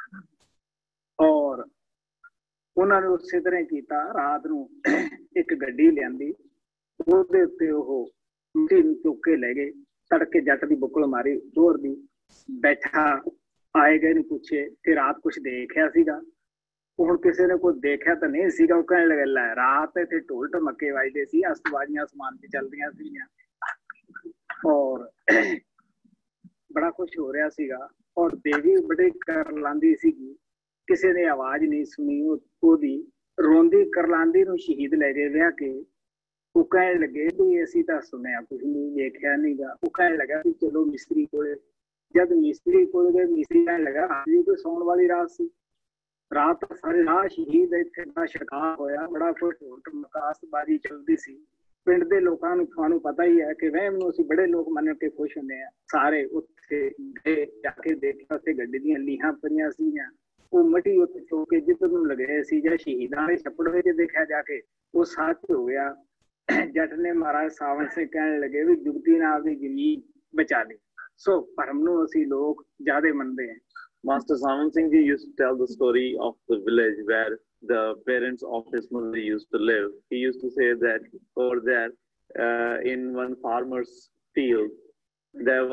ਔਰ ਉਹਨਾਂ ਨੇ ਉਸੇ ਤਰ੍ਹਾਂ ਕੀਤਾ। ਰਾਤ ਨੂੰ ਇੱਕ ਗੱਡੀ ਲਿਆਂਦੀ, ਉਹਦੇ ਉੱਤੇ ਉਹ ਮਿੱਟੀ ਨੂੰ ਚੁੱਕ ਕੇ ਲੈ ਗਏ। ਤੜਕੇ ਜੱਟ ਦੀ ਬੁੱਕਲ ਮਾਰੀ ਜ਼ੋਰ ਦੀ, ਬੈਠਾ ਆਏ ਗਏ ਨੂੰ ਪੁੱਛੇ ਕਿ ਰਾਤ ਕੁਛ ਦੇਖਿਆ ਸੀਗਾ? ਉਹ ਹੁਣ ਕਿਸੇ ਨੇ ਕੋਈ ਦੇਖਿਆ ਤਾਂ ਨਹੀਂ ਸੀਗਾ। ਉਹ ਕਹਿਣ ਲੱਗਾ ਲੈ ਰਾਤ ਇੱਥੇ ਢੋਲ ਢਮੱਕੇ ਵੱਜਦੇ ਸੀ, ਅਸਤਵਾਜੀਆਂ ਅਸਮਾਨ ਤੇ ਚੱਲਦੀਆਂ ਸੀਗੀਆਂ ਔਰ ਬੜਾ ਕੁਛ ਹੋ ਰਿਹਾ ਸੀਗਾ। ਔਰ ਦੇਵੀ ਬੜੇ ਕਰਲਾਂਦੀ ਸੀਗੀ, ਕਿਸੇ ਨੇ ਆਵਾਜ਼ ਨਹੀਂ ਸੁਣੀ ਉਹਦੀ। ਰੋਂਦੀ ਕਰਲਾਂਦੀ ਨੂੰ ਸ਼ਹੀਦ ਲੈ ਗਏ ਵਿਆਹ ਕੇ। ਉਹ ਕਹਿਣ ਲੱਗੇ ਵੀ ਅਸੀਂ ਤਾਂ ਸੁਣਿਆ ਕੁਝ ਨਹੀਂ, ਵੇਖਿਆ ਨਹੀਂ ਗਾ। ਉਹ ਕਹਿਣ ਲੱਗਾ ਵੀ ਚਲੋ ਮਿਸਤਰੀ ਕੋਲੇ। ਜਦ ਮਿਸਤਰੀ ਕੋਲ ਗਏ, ਮਿਸਤਰੀ ਕਹਿਣ ਲੱਗਾ ਹਾਂਜੀ ਕੋਈ ਸੌਣ ਵਾਲੀ ਰਾਤ ਸੀ। ਰਾਤ ਸਾਰੇ ਰਾਹ ਸ਼ਹੀਦ ਇੱਥੇ ਦਾ ਛਿੜਕਾਅ ਹੋਇਆ, ਬੜਾ ਕੁਛ ਮਕਾਸਬਾਜ਼ੀ ਚੱਲਦੀ ਸੀ। ਪਿੰਡ ਦੇ ਲੋਕਾਂ ਨੂੰ ਤੁਹਾਨੂੰ ਪਤਾ ਹੀ ਹੈ ਕਿ ਵਹਿਮ ਨੂੰ ਅਸੀਂ ਬੜੇ ਲੋਕ ਮੰਨ ਕੇ ਖੁਸ਼ ਹੁੰਦੇ ਆ। ਸਾਰੇ ਉੱਥੇ ਗਏ, ਜਾ ਕੇ ਦੇਖਿਆ ਉੱਥੇ ਗੱਡੀ ਦੀਆਂ ਲੀਹਾਂ ਪਈਆਂ ਸੀਗੀਆਂ। ਉਹ ਮਟੀ ਉੱਥੇ ਚੋ ਕੇ ਜਿੱਧਰ ਨੂੰ ਲਗੇ ਸੀ ਜਾਂ ਸ਼ਹੀਦਾਂ ਵਾਲੇ ਛੱਪੜ ਵਿੱਚ ਦੇਖਿਆ ਜਾ ਕੇ, ਉਹ ਸੱਚ ਹੋ ਗਿਆ। ਜੱਟ ਨੇ ਮਹਾਰਾਜ ਸਾਵਣ ਸਿੰਘ ਕਹਿਣ ਲੱਗੇ ਵੀ ਜੁਗਤੀ ਨਾਲ ਆਪਣੀ ਜ਼ਮੀਨ ਬਚਾ ਲਈ। ਸੋ ਭਰਮ ਨੂੰ ਅਸੀਂ ਲੋਕ ਜ਼ਿਆਦਾ ਮੰਨਦੇ ਹਾਂ। Master Saman Singh ji used to tell the story of the village where the parents of his mother used to live. He used to say that over there, in one farmer's field, there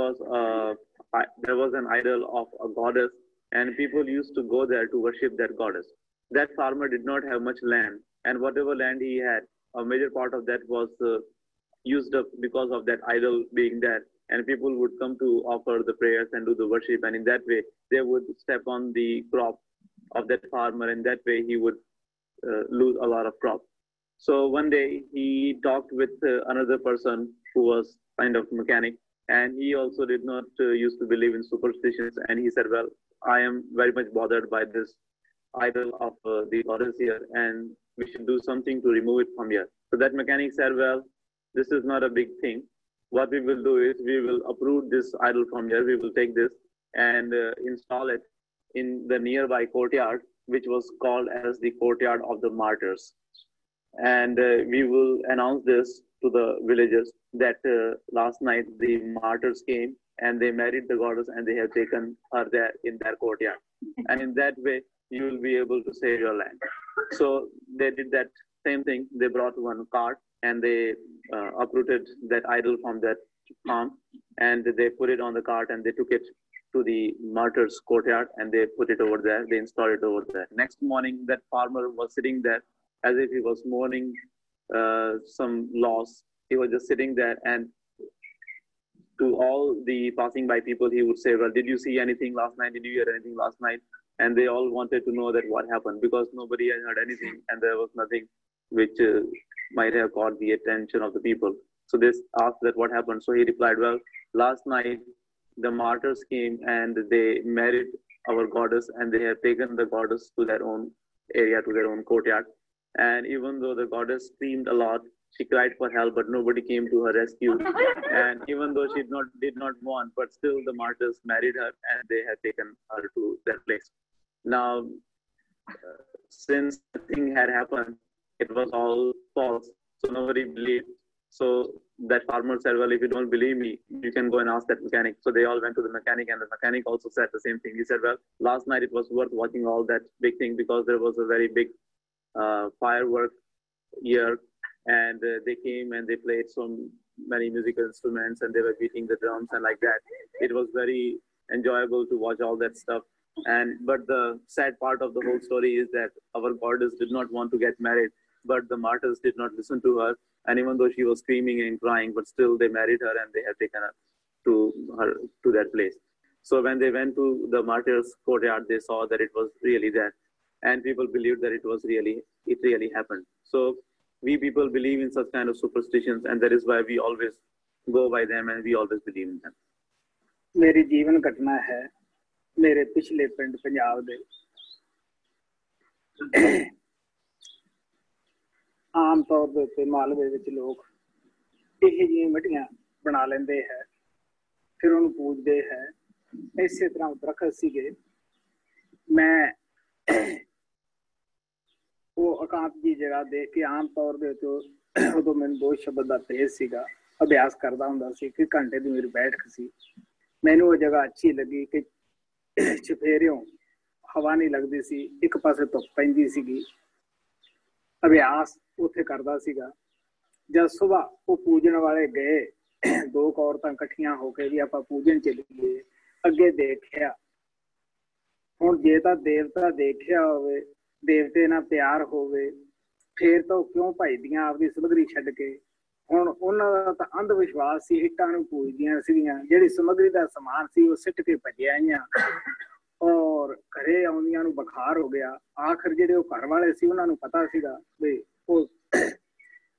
was an idol of a goddess, and people used to go there to worship that goddess. That farmer did not have much land, and whatever land he had, a major part of that was used up because of that idol being there. And people would come to offer the prayers and do the worship, and in that way they would step on the crop of that farmer, and that way he would lose a lot of crop. So one day he talked with another person who was kind of mechanic, and he also did not used to believe in superstitions, and he said, well, I am very much bothered by this idol of the goddess here, and we should do something to remove it from here. So that mechanic said, well, this is not a big thing. What we will do is we will uproot this idol from here. We will take this and install it in the nearby courtyard, which was called as the courtyard of the martyrs. And we will announce this to the villagers that last night the martyrs came and they married the goddess, and they have taken her there in their courtyard. And in that way, you will be able to save your land. So they did that same thing. They brought one cart and they uprooted that idol from that farm, and they put it on the cart and they took it to the martyrs' courtyard and they put it over there. They installed it over there. Next morning, that farmer was sitting there as if he was mourning some loss. He was just sitting there, and to all the passing by people, he would say, well, did you see anything last night? Did you hear anything last night? And they all wanted to know that what happened, because nobody had heard anything and there was nothing which might have caught the attention of the people. So they asked that what happened. So he replied, well, last night the martyrs came and they married our goddess, and they have taken the goddess to their own area, to their own courtyard. And even though the goddess screamed a lot, she cried for help, but nobody came to her rescue. And even though she did not want, but still the martyrs married her and they had taken her to their place. Now, since the thing had happened, it was all false. So nobody believed. So that farmer said, well, if you don't believe me, you can go and ask that mechanic. So they all went to the mechanic, and the mechanic also said the same thing. He said, well, last night it was worth watching all that big thing because there was a very big firework here, and they came and they played so many musical instruments and they were beating the drums and like that. It was very enjoyable to watch all that stuff. But the sad part of the whole story is that our goddess did not want to get married, but the martyrs did not listen to her. And even though she was screaming and crying, but still they married her and they have taken her to that place. So when they went to the martyrs' courtyard, they saw that it was really there, and people believed that it really happened. So we people believe in such kind of superstitions, and that is why we always go by them and we always believe in them. मेरी जीवन घटना है मेरे पिछले पिंड पंजाब दे आम तौर दे उत्ते मालवे विच लोग ਇਹ ਜਿਹੀਆਂ ਮਟੀਆਂ ਬਣਾ ਲੈਂਦੇ ਹੈ, ਫਿਰ ਉਹਨੂੰ ਪੂਜਦੇ ਹੈ। ਇਸੇ ਤਰ੍ਹਾਂ ਦਰਖਤ ਸੀਗੇ। ਮੈਂ ਉਹ ਇਕਾਂਤ ਦੀ ਜਗ੍ਹਾ ਦੇਖ ਕੇ ਆਮ ਤੌਰ ਦੇ ਉੱਤੇ ਉਦੋਂ ਮੈਨੂੰ ਦੋ ਸ਼ਬਦ ਦਾ ਤੇਜ਼ ਸੀਗਾ, ਅਭਿਆਸ ਕਰਦਾ ਹੁੰਦਾ ਸੀ ਕਿ ਘੰਟੇ ਦੀ ਮੇਰੀ ਬੈਠਕ ਸੀ। ਮੈਨੂੰ ਉਹ ਜਗ੍ਹਾ ਅੱਛੀ ਲੱਗੀ ਕਿ ਚੁਫੇਰਿਓਂ ਹਵਾ ਨਹੀਂ ਲੱਗਦੀ ਸੀ, ਇੱਕ ਪਾਸੇ ਧੁੱਪ ਪੈਂਦੀ ਸੀਗੀ। ਅਭਿਆਸ ਉੱਥੇ ਕਰਦਾ ਸੀਗਾ। ਜਦ ਸੁਬਾਹ ਉਹ ਪੂਜਣ ਵਾਲੇ ਗਏ, ਦੋ ਔਰਤਾਂ ਇਕੱਠੀਆਂ ਹੋ ਕੇ ਵੀ ਆਪਾਂ ਪੂਜਣ ਚੱਲੀਏ, ਅੱਗੇ ਦੇਖਿਆ। ਹੁਣ ਜੇ ਤਾਂ ਦੇਵਤਾ ਦੇਖਿਆ ਹੋਵੇ, ਦੇਵਤੇ ਨਾਲ ਪਿਆਰ ਹੋਵੇ, ਫੇਰ ਤਾਂ ਉਹ ਕਿਉਂ ਭਜਦੀਆਂ ਆਪਦੀ ਸਮੱਗਰੀ ਛੱਡ ਕੇ। ਹੁਣ ਉਹਨਾਂ ਦਾ ਤਾਂ ਅੰਧ ਵਿਸ਼ਵਾਸ ਸੀ, ਇੱਟਾਂ ਨੂੰ ਪੂਜਦੀਆਂ ਸੀਗੀਆਂ। ਜਿਹੜੀ ਸਮੱਗਰੀ ਦਾ ਸਮਾਨ ਸੀ ਉਹ ਸਿੱਟ ਕੇ ਭੱਜਿਆ ਆਈਆਂ, ਔਰ ਘਰੇ ਆਉਂਦੀਆਂ ਨੂੰ ਬੁਖਾਰ ਹੋ ਗਿਆ। ਆਖਰ ਜਿਹੜੇ ਉਹ ਘਰ ਵਾਲੇ ਸੀ ਉਹਨਾਂ ਨੂੰ ਪਤਾ ਸੀਗਾ ਵੀ ਉਹ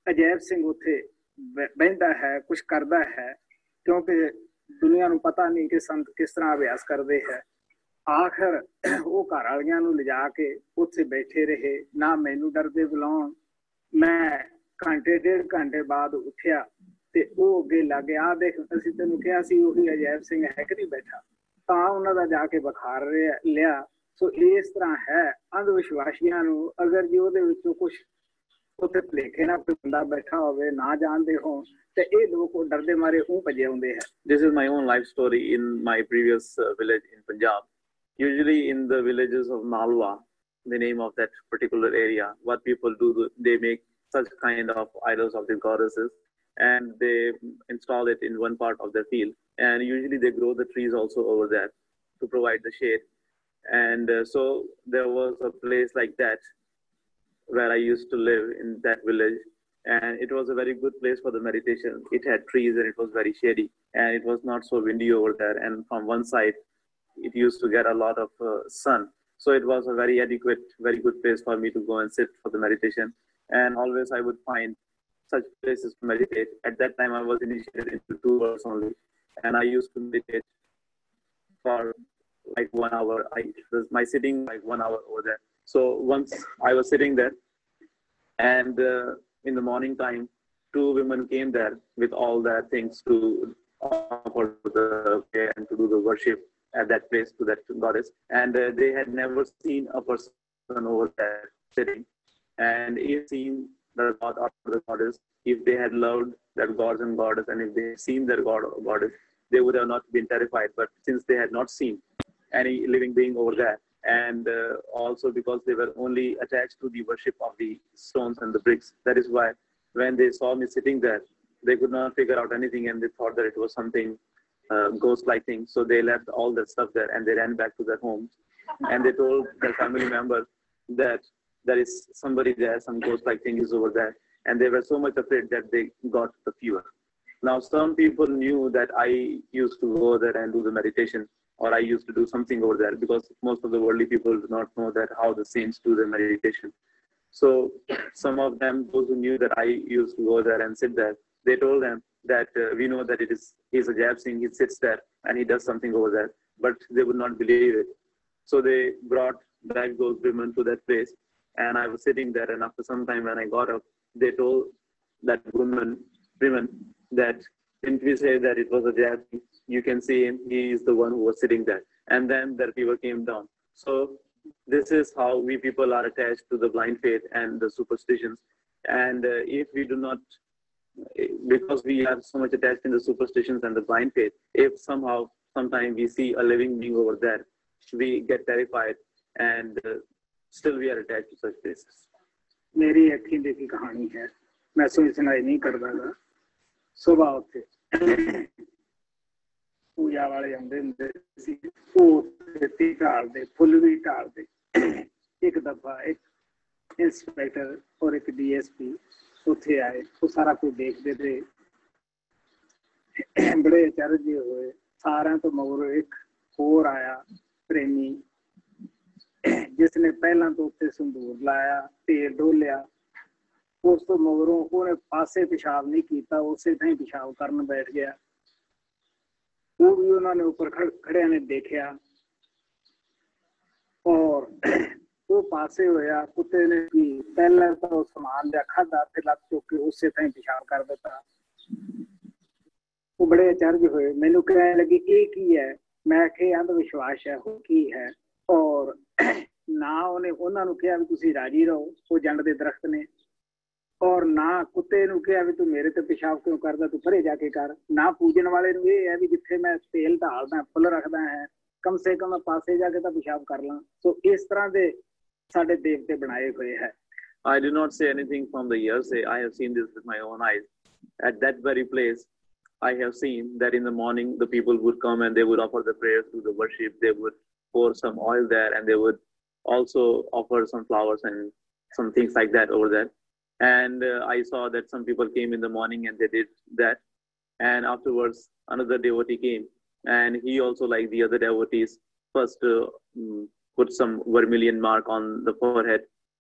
ਅਜੈਬ ਸਿੰਘ ਉੱਥੇ ਬਹਿੰਦਾ ਹੈ, ਕੁਝ ਕਰਦਾ ਹੈ, ਕਿਉਂਕਿ ਦੁਨੀਆ ਨੂੰ ਪਤਾ ਨਹੀਂ ਕਿ ਸੰਤ ਕਿਸ ਤਰ੍ਹਾਂ ਅਭਿਆਸ ਕਰਦੇ ਹੈ। ਆਖਰ ਉਹ ਘਰ ਵਾਲੀਆਂ ਨੂੰ ਲਿਜਾ ਕੇ ਉੱਥੇ ਬੈਠੇ ਰਹੇ, ਨਾ ਮੈਨੂੰ ਡਰਦੇ ਬੁਲਾਉਣ। ਮੈਂ ਘੰਟੇ 1.5 ਘੰਟੇ ਬਾਅਦ ਉੱਠਿਆ ਤੇ ਉਹ ਅੱਗੇ ਲੱਗ ਗਿਆ, ਆ ਦੇਖ ਅਸੀਂ ਤੈਨੂੰ ਕਿਹਾ ਸੀ ਉਹੀ ਅਜੈਬ ਸਿੰਘ ਹੈ ਕਿ ਨਹੀਂ ਬੈਠਾ। ਤਾਂ ਉਹਨਾਂ ਦਾ ਜਾ ਕੇ ਬੁਖਾਰ ਲਿਆ। ਸੋ ਇਸ ਤਰ੍ਹਾਂ ਹੈ ਅੰਧ ਵਿਸ਼ਵਾਸੀਆਂ ਨੂੰ, ਅਗਰ ਜੀ ਉਹਦੇ ਵਿੱਚੋਂ ਕੁਛ ਉੱਥੇ ਭੁਲੇਖੇ ਨਾਲ ਕੋਈ ਬੰਦਾ ਬੈਠਾ ਹੋਵੇ, ਨਾ ਜਾਣਦੇ ਹੋਣ, ਤੇ ਇਹ ਲੋਕ ਉਹ ਡਰਦੇ ਮਾਰੇ ਉਹ ਭੱਜੇ ਆਉਂਦੇ ਹੈ। This is my own life story in my previous village in Punjab. Usually in the villages of Malwa, the name of that particular area, what people do, they make such kind of idols of the goddesses and they install it in one part of the field, and usually they grow the trees also over there to provide the shade. And so there was a place like that where I used to live in that village, and it was a very good place for the meditation. It had trees and it was very shady and it was not so windy over there, and from one side it used to get a lot of sun, so it was a very adequate, very good place for me to go and sit for the meditation. And always I would find such places to meditate. At that time I was initiated into 2 hours only, and I used to meditate for like 1 hour. My sitting like 1 hour over there. So once I was sitting there, and in the morning time 2 women came there with all their things to offer the prayer and to do the worship at that place to that goddess, and they had never seen a person over there sitting, and if seen the god or the goddess, if they had loved their gods and goddess, and if they had seen their god or goddess, they would have not been terrified. But since they had not seen any living being over there, and also because they were only attached to the worship of the stones and the bricks, that is why when they saw me sitting there, they could not figure out anything, and they thought that it was something ghost-like thing. So they left all that stuff there and they ran back to their homes, and they told their family members that there is somebody there, some ghost-like thing is over there, and they were so much afraid that they got the fever. Now some people knew that I used to go there and do the meditation, or I used to do something over there, because most of the worldly people do not know that how the saints do the meditation. So some of them, those who knew that I used to go there and sit there, they told them that we know that he's a Jab Singh, he sits there and he does something over there, but they would not believe it. So they brought back those women to that place, and I was sitting there, and after some time when I got up, they told that women that, didn't we say that it was a Jab Singh? You can see him, he is the one who was sitting there. And then their fever came down. So this is how we people are attached to the blind faith and the superstitions. And if we do not, because we are so much attached in the superstitions and the blind faith, if sometime we see a living being over there, we get terrified, and still we are attached to such places. मेरी अखी देखी कहानी है, मैं सुनी सुनाई नहीं करता गा। सुबह उठे पूजा वाले आंदे हुंदे सी, खेती ढालदे, फुल भी ढालदे। एक दफा एक इंस्पेक्टर और एक DSP उत्थे आए, वो सारा कुछ देखते थे, बड़े अचरज होए। सारिਆਂ ਤੋਂ मगरों एक होर आया प्रेमी, जिसने पहला तो उत्ते संदूर लाया, तेल डोलिया। उस तो मगरों उन्हें पासे पेशाब नहीं किया, उसे थां पेशाब करन बैठ गया। वो भी उन्होंने ऊपर खड़े ने देखा, और वो पासे होया। कुत्ते ने भी पहले तो सामान लिया, खाधा ते लत चुक के उसे थां पेशाब कर दिता। वो बड़े अचरज होए, मैनू कहने लगे ये की है? मैं कि अंधविश्वास है, हो की है। और ना उन्हें उन्होंने कहा भी तुसी राजी रहो, वो जंड दे दरख्त ने, और ना कुत्ते नूं कहा भी तू मेरे ते पेशाब क्यों करदा, तू परे जाके कर। ना पूजन वाले नूं ये है भी जिथे मैं तेल ढालदा, फुल रखदा है, कम से कम पासे जाके तां पेशाब कर ਲਾਂ। सो इस तरह दे साडे देवते बनाए हुए है। I do not say anything from the hearsay. I have seen this with my own eyes. At that very place, I have seen that in the morning the people would come and they would offer the prayers to the worship. They would pour some oil there, and they would also offer some flowers and some things like that over there. And I saw that some people came in the morning and they did that. And afterwards, another devotee came, and he also, like the other devotees, first put some vermilion mark on the forehead,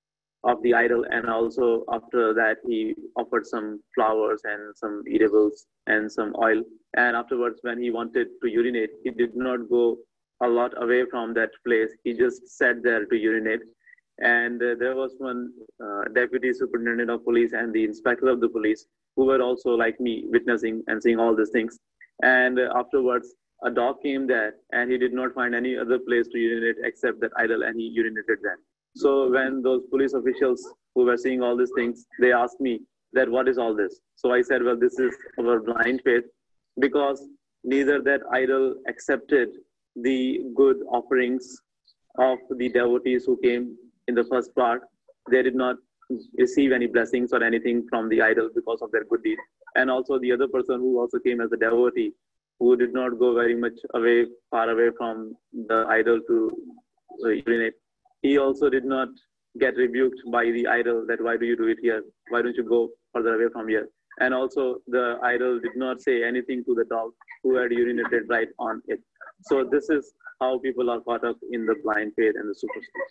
of the idol, and also after that he offered some flowers and some eatables and some oil. And afterwards, when he wanted to urinate, he did not go a lot away from that place. He just sat there to urinate. And there was one deputy superintendent of police and the inspector of the police who were also like me, witnessing and seeing all these things. And afterwards, a dog came there, and he did not find any other place to urinate except that idol, and he urinated there. So when those police officials who were seeing all these things, they asked me that what is all this? So I said, well, this is our blind faith, because neither that idol accepted the good offerings of the devotees who came in the first part. They did not receive any blessings or anything from the idol because of their good deed. And also the other person who also came as a devotee, who did not go very much away, far away from the idol to urinate, he also did not get rebuked by the idol that why do you do it here? Why don't you go further away from here? And also the idol did not say anything to the dog who had urinated right on it. So this is how people are caught up in the blind faith and the superstition.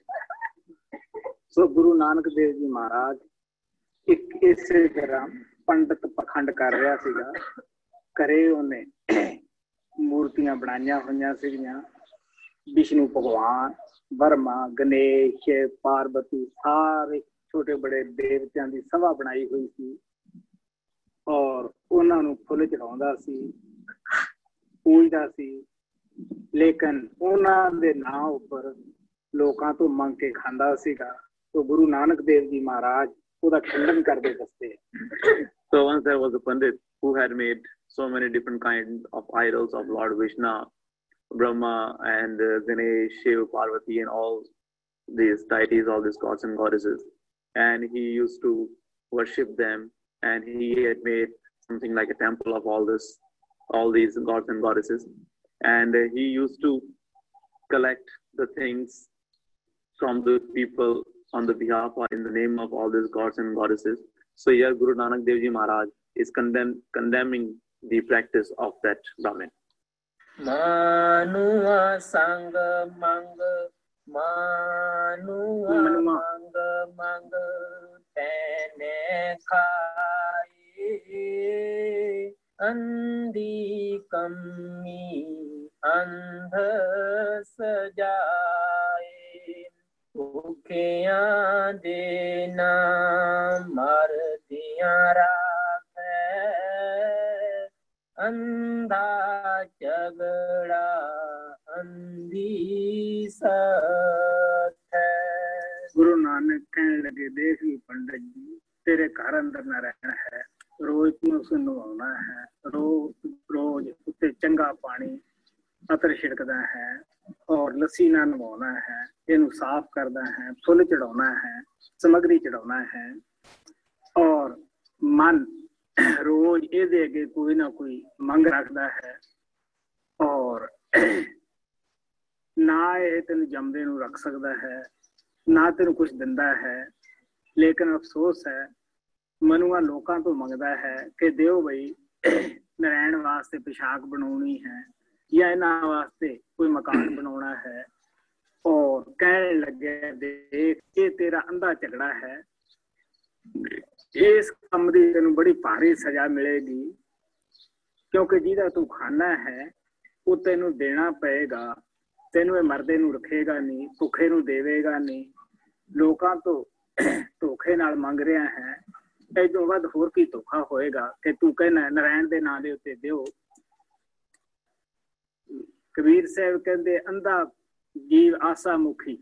So Guru Nanak Dev Ji Maharaj ਇੱਕ ਇਸੇ ਤਰ੍ਹਾਂ ਪੰਡਤ ਪਖੰਡ ਕਰ ਰਿਹਾ ਸੀਗਾ। ਘਰੇ ਉਹਨੇ ਮੂਰਤੀਆਂ ਬਣਾਈਆਂ ਹੋਈਆਂ ਸੀਗੀਆਂ, ਵਿਸ਼ਨੂੰ ਭਗਵਾਨ, ਬਰਮਾ, ਗਣੇਸ਼, ਪਾਰਵਤੀ, ਸਾਰੇ ਛੋਟੇ ਬੜੇ ਦੇਵਤਿਆਂ ਦੀ ਸਭਾ ਬਣਾਈ ਹੋਈ ਸੀ ਔਰ ਉਹਨਾਂ ਨੂੰ ਫੁੱਲ ਚੜਾਉਂਦਾ ਸੀ, ਪੂਜਦਾ ਸੀ। ਲੇਕਿਨ ਉਹਨਾਂ ਦੇ ਨਾਂ ਉੱਪਰ ਲੋਕਾਂ ਤੋਂ ਮੰਗ ਕੇ ਖਾਂਦਾ ਸੀਗਾ। तो Guru Nanak Dev Ji Maharaj ਉਹਦਾ ਖੰਡਨ ਕਰਦੇ ਦੱਸਦੇ। So once there was a Pandit who had made so many different kinds of idols of Lord Vishnu, Brahma, and Ganesh, Shiva, Parvati, and all these deities, all these gods and goddesses, and he used to worship them. And he had made something like a temple of all these gods and goddesses, and he used to collect the things from the people on the behalf or in the name of all these gods and goddesses. So here Guru Nanak Dev Ji Maharaj is condemning the practice of that Brahmin. Manua Sangha Manga Manua Manga Manga Tene Khai Andi Kammi Andha Sajai ਭੁੱਖਿਆਂ ਦੇ ਨਾਮ ਮਰਦਿਆਂ ਰਾਖੈ ਅੰਧਾ ਝਗੜਾ ਅੰਧੀ ਸੱਥ ਹੈ। ਗੁਰੂ ਨਾਨਕ ਕਹਿਣ ਲੱਗੇ, ਦੇਖ ਵੀ ਪੰਡਤ ਜੀ, ਤੇਰੇ ਘਰ ਅੰਦਰ ਨਾ ਰਹਿਣਾ ਹੈ, ਰੋਜ਼ ਤੂੰ ਉਸ ਨੂੰ ਨਵਾਉਣਾ ਹੈ, ਰੋਜ਼ ਉੱਤੇ ਚੰਗਾ ਪਾਣੀ ਅਤਰ ਛਿੜਕਦਾ ਹੈ और लस्सी ना नवाना है, इनू साफ करना है, फुल चढ़ाना है, समग्री चढ़ाना है और मन रोज ये अगे कोई ना कोई मंग रखता है और ना ये तेन जमदे नू रख सकता है, ना तेन कुछ दिंदा है। लेकिन अफसोस है, मनुआ लोकां तो मंगदा है कि देओ बई नारायण वास्ते पोशाक बनाउणी है या इन्हां वास्ते कोई मकान बनाना है और कहने लगे, देख ये तेरा अंधा झगड़ा है, इस काम दी तेनू बड़ी भारी सजा मिलेगी, क्योंकि जिहदा तू खाना है वो तेनू देना पएगा। तेनू ये मरदे नू रखेगा नहीं, भुखे नू देवेगा नहीं, लोकां तो धोखे नाल मंग रहा है। इदों वध होर की धोखा होएगा कि तू कहना नारायण दे नां दे उत्ते दिओ। कबीर साहब कहते, अंधा जीव आसा मुखी।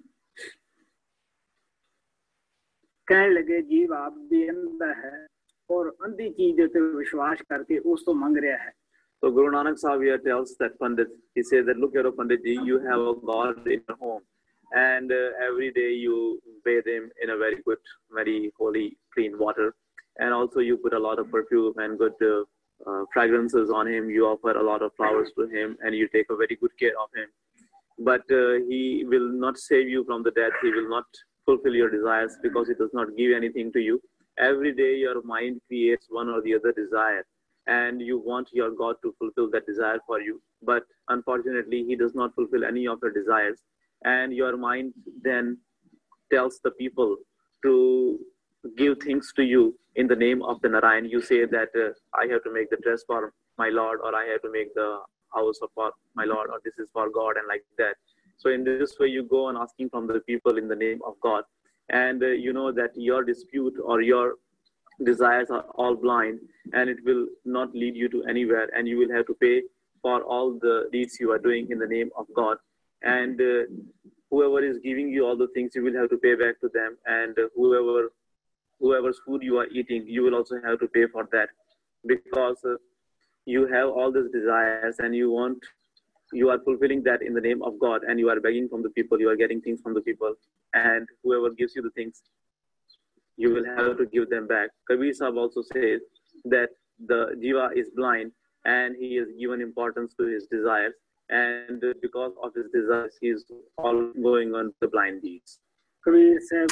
कहने लगे, जीव आप भी अंधा है और अंधी चीज पे विश्वास करके उस तो मांग रहा है। So Guru Nanak Sahib here tells that Pandit, he says that, look here, Pandit ji, you have a God in your home, and every day you bathe him in a very good, very holy, clean water, and also you put a lot of perfume and good fragrances on him. You offer a lot of flowers to him, and you take a very good care of him. But he will not save you from the death. He will not fulfill your desires because he does not give anything to you. Every day your mind creates one or the other desire, and you want your God to fulfill that desire for you. But unfortunately, he does not fulfill any of your desires. And your mind then tells the people to give things to you in the name of the Narayan. You say that I have to make the dress for my Lord, or I have to make the house for my Lord, or this is for God, and like that. So in this way, you go on asking from the people in the name of God, and you know that your dispute or your desires are all blind, and it will not lead you to anywhere, and you will have to pay for all the deeds you are doing in the name of God. And whoever is giving you all the things, you will have to pay back to them, and whoever's food you are eating, you will also have to pay for that, because you have all these desires, and you are fulfilling that in the name of God, and you are begging from the people, you are getting things from the people, and whoever gives you the things, you will have to give them back. Kabir Sahib also says that the jiva is blind, and he is given importance to his desires, and because of his desires, he is all going on the blind deeds. Kabir Sahib.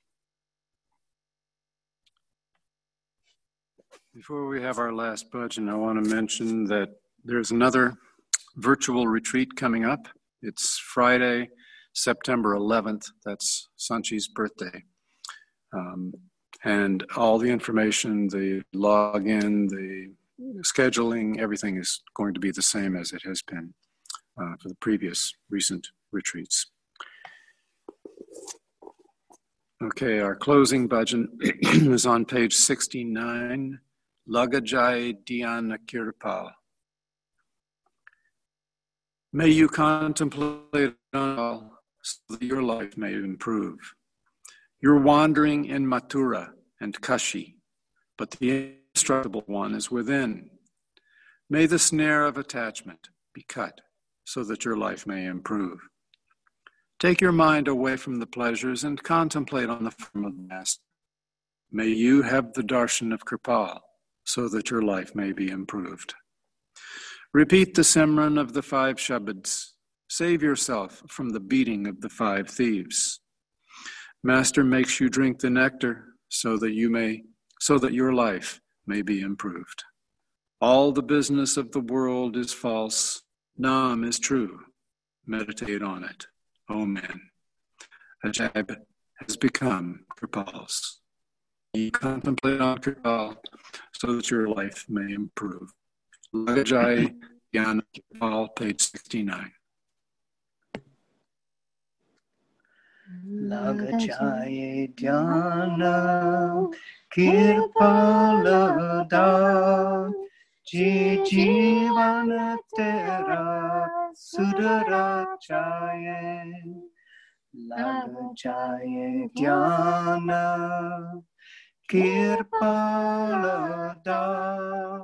Before we have our last bhajan, I want to mention that there's another virtual retreat coming up. It's Friday, September 11th. That's Sanchi's birthday. And all the information, the login, the scheduling, everything is going to be the same as it has been for the previous recent retreats. Okay, our closing bhajan is on page 69. Lagajai Dhyana Kirpal. May you contemplate on all so that your life may improve. You're wandering in Mathura and Kashi, but the indestructible one is within. May the snare of attachment be cut so that your life may improve. Take your mind away from the pleasures and contemplate on the form of the Master. May you have the darshan of Kirpal so that your life may be improved. Repeat the Simran of the 5 Shabads. Save yourself from the beating of the 5 thieves. Master makes you drink the nectar so that your life may be improved. All the business of the world is false. Nam is true. Meditate on it. O man. Ajaib has become Kirpal's. You contemplate on Kirpal so that your life may improve. Lagajai Dhyana Kirpal, page 69. Lagajai Dhyana Kirpal da Jivan tera sudara chaye. Lagajai Dhyana Kirpal da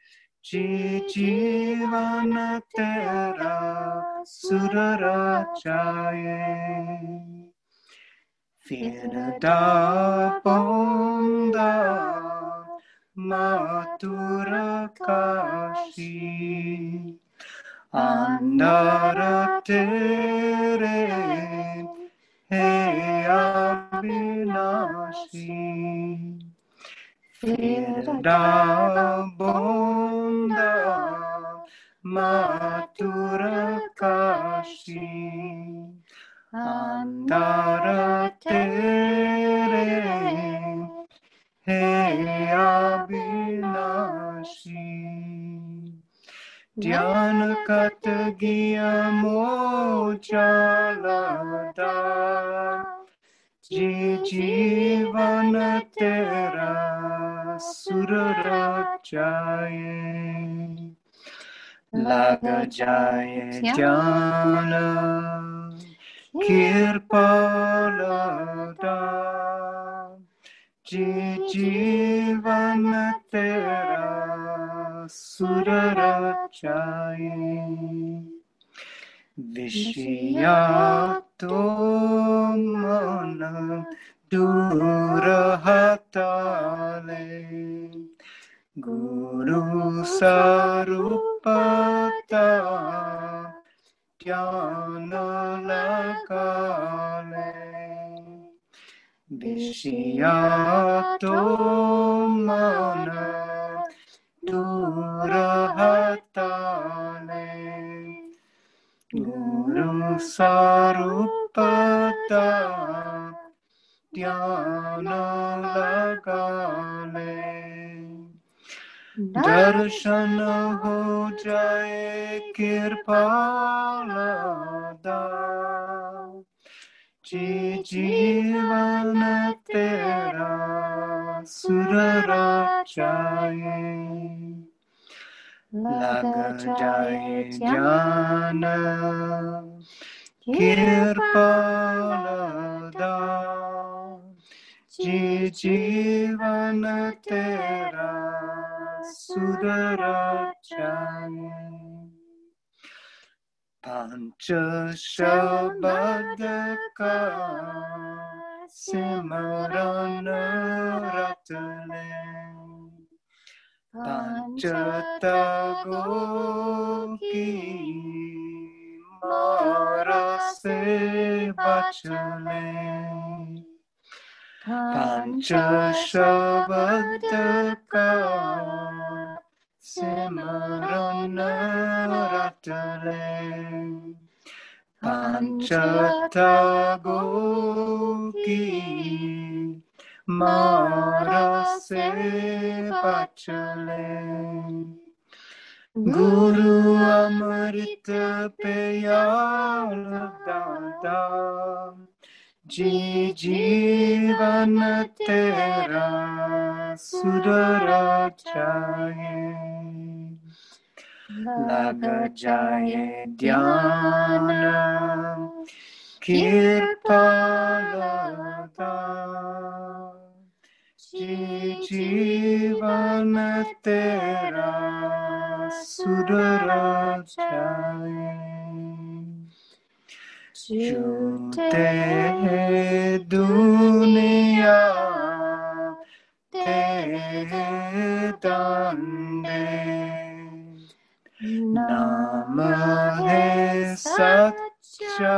Jivan tera sudara chaye. Virda Ponda Mathura Kashi Andara Tere He Avinashi. Virda Ponda Mathura Kashi Andara tere he abinashi. Dhyana katagiya mochalada jivan tera surarachaye. Lagajaye dhyana Kirpal da Jivan tera surarachaye. Vishyato mana durahatale Guru sarupata Dhyana lagale. Vishyato mana durahatale Guru sarupata ध्यान लगा ले, दर्शन हो जाए कृपाला दाता, जीवन तेरा सुरचाए, लग जाए ध्यान कृपाला दाता, जीवन तेरा सुरचाए। पंच शब्द का सिमरन रट ले, पंच तत्वों की मार से बच ले, पंच शब्द का सिमरन रट ले, पंच तत्वों की मार से बच ले, गुरु अमृत प्याल दाता, जीवन तेरा सुरचाए, लग जाए ध्यान कृपाला दाता, जीवन तेरा सुरचाए। झूठे दुनिया तेरे डंडे, नाम है सच्चा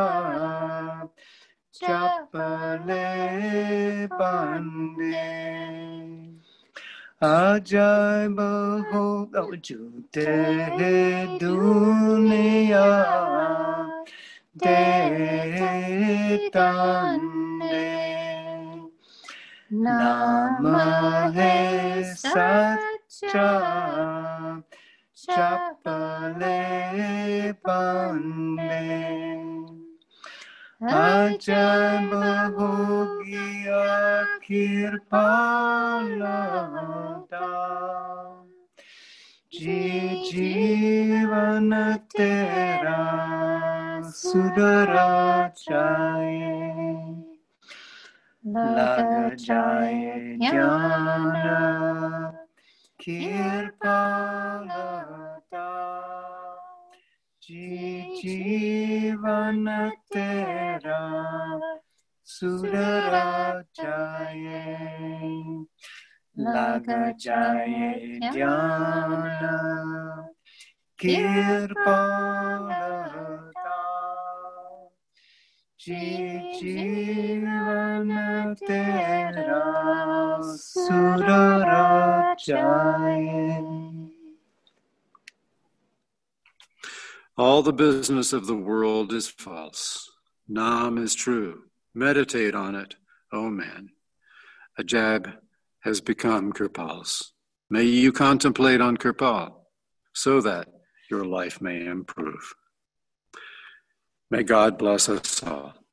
जप ले बंदे, अजायब हो झूठे दुनिया तेरे डंडे, नाम है सच्चा जप ले बंदे, अजब होगी कृपाला दाता, जीवन तेरा सुरचाए, लग जाए ध्यान कृपाला दाता, जीवन तेरा सुरचाए, लग जाए ध्यान कृपाला दाता, जीवन तेरा सुरचाए। All the business of the world is false. Nam is true. Meditate on it, O man. Ajab has become Kirpal's. May you contemplate on Kirpal, so that your life may improve. May God bless us all.